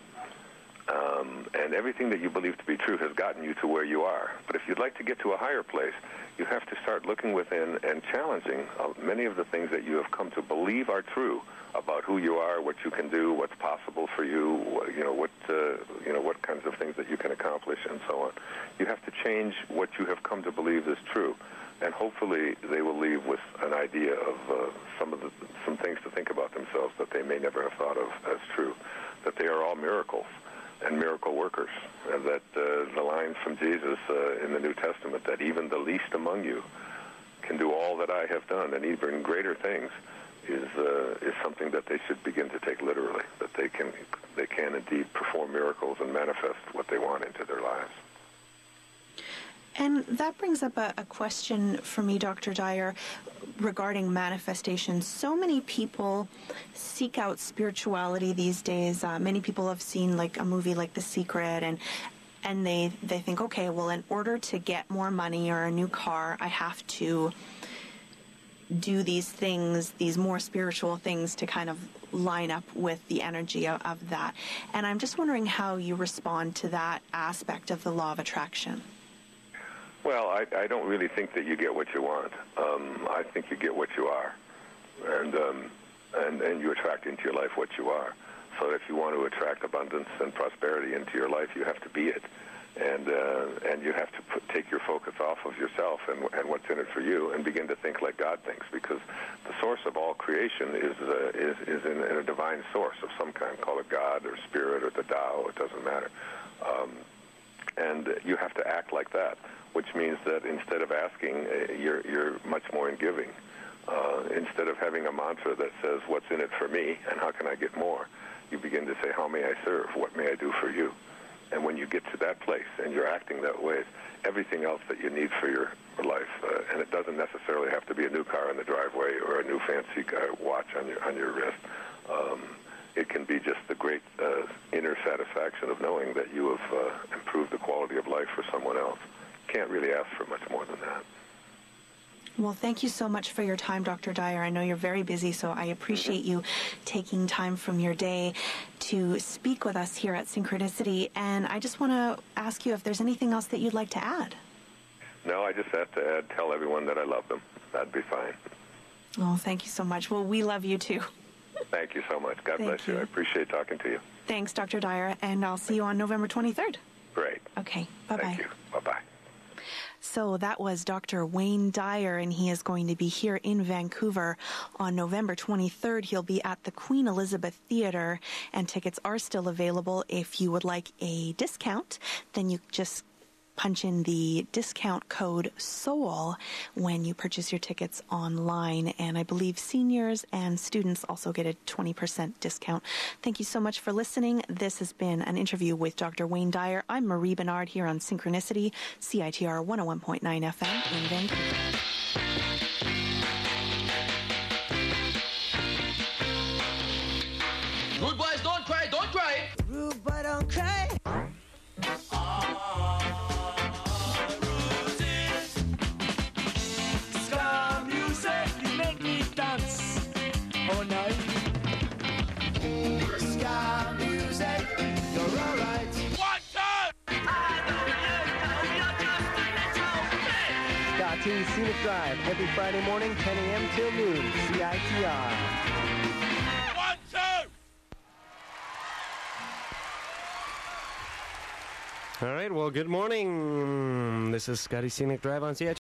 And everything that you believe to be true has gotten you to where you are. But if you'd like to get to a higher place, you have to start looking within and challenging many of the things that you have come to believe are true about who you are, what you can do, what's possible for you, what kinds of things that you can accomplish, and so on. You have to change what you have come to believe is true, and hopefully they will leave with an idea of some things to think about themselves that they may never have thought of as true, that they are all miracles and miracle workers, and that the lines from Jesus in the New Testament, that even the least among you can do all that I have done, and even greater things, is something that they should begin to take literally, that they can indeed perform miracles and manifest what they want into their lives. And that brings up a question for me, Dr. Dyer, regarding manifestation. So many people seek out spirituality these days. Many people have seen like a movie like The Secret, and they think, okay, well, in order to get more money or a new car, I have to do these things, these more spiritual things to kind of line up with the energy of that. And I'm just wondering how you respond to that aspect of the law of attraction. Well, I don't really think that you get what you want. I think you get what you are, and you attract into your life what you are. So if you want to attract abundance and prosperity into your life, you have to be it, and you have to take your focus off of yourself and what's in it for you, and begin to think like God thinks, because the source of all creation is in a divine source of some kind. Call it God or Spirit or the Tao. It doesn't matter. And you have to act like that, which means that instead of asking, you're much more in giving. Instead of having a mantra that says, what's in it for me and how can I get more, you begin to say, how may I serve? What may I do for you? And when you get to that place and you're acting that way, everything else that you need for your life, and it doesn't necessarily have to be a new car in the driveway or a new fancy watch on your wrist. It can be just the great inner satisfaction of knowing that you have improved the quality of life for someone else. Can't really ask for much more than that. Well, thank you so much for your time, Dr. Dyer. I know you're very busy, so I appreciate you taking time from your day to speak with us here at Synchronicity. And I just want to ask you if there's anything else that you'd like to add. No, I just have to tell everyone that I love them. That'd be fine. Oh, thank you so much. Well, we love you too. Thank you so much. God bless you. I appreciate talking to you. Thanks, Dr. Dyer, and I'll see you on November 23rd. Great. Okay, bye-bye. Thank you. Bye-bye. So that was Dr. Wayne Dyer, and he is going to be here in Vancouver on November 23rd. He'll be at the Queen Elizabeth Theatre, and tickets are still available. If you would like a discount, then you just punch in the discount code SOUL when you purchase your tickets online. And I believe seniors and students also get a 20% discount. Thank you so much for listening. This has been an interview with Dr. Wayne Dyer. I'm Marie Bernard here on Synchronicity, CITR 101.9 FM in Vancouver. Rude boys, don't cry, don't cry. Rude boy, don't cry. Ska music, you make me dance. Oh, night. Ska music, you're alright. 1, 2! Scott T's Scenic Drive every Friday morning, 10 a.m. till noon. CITR. 1, 2! All right, well, good morning. This is Scotty Scenic Drive on CITR.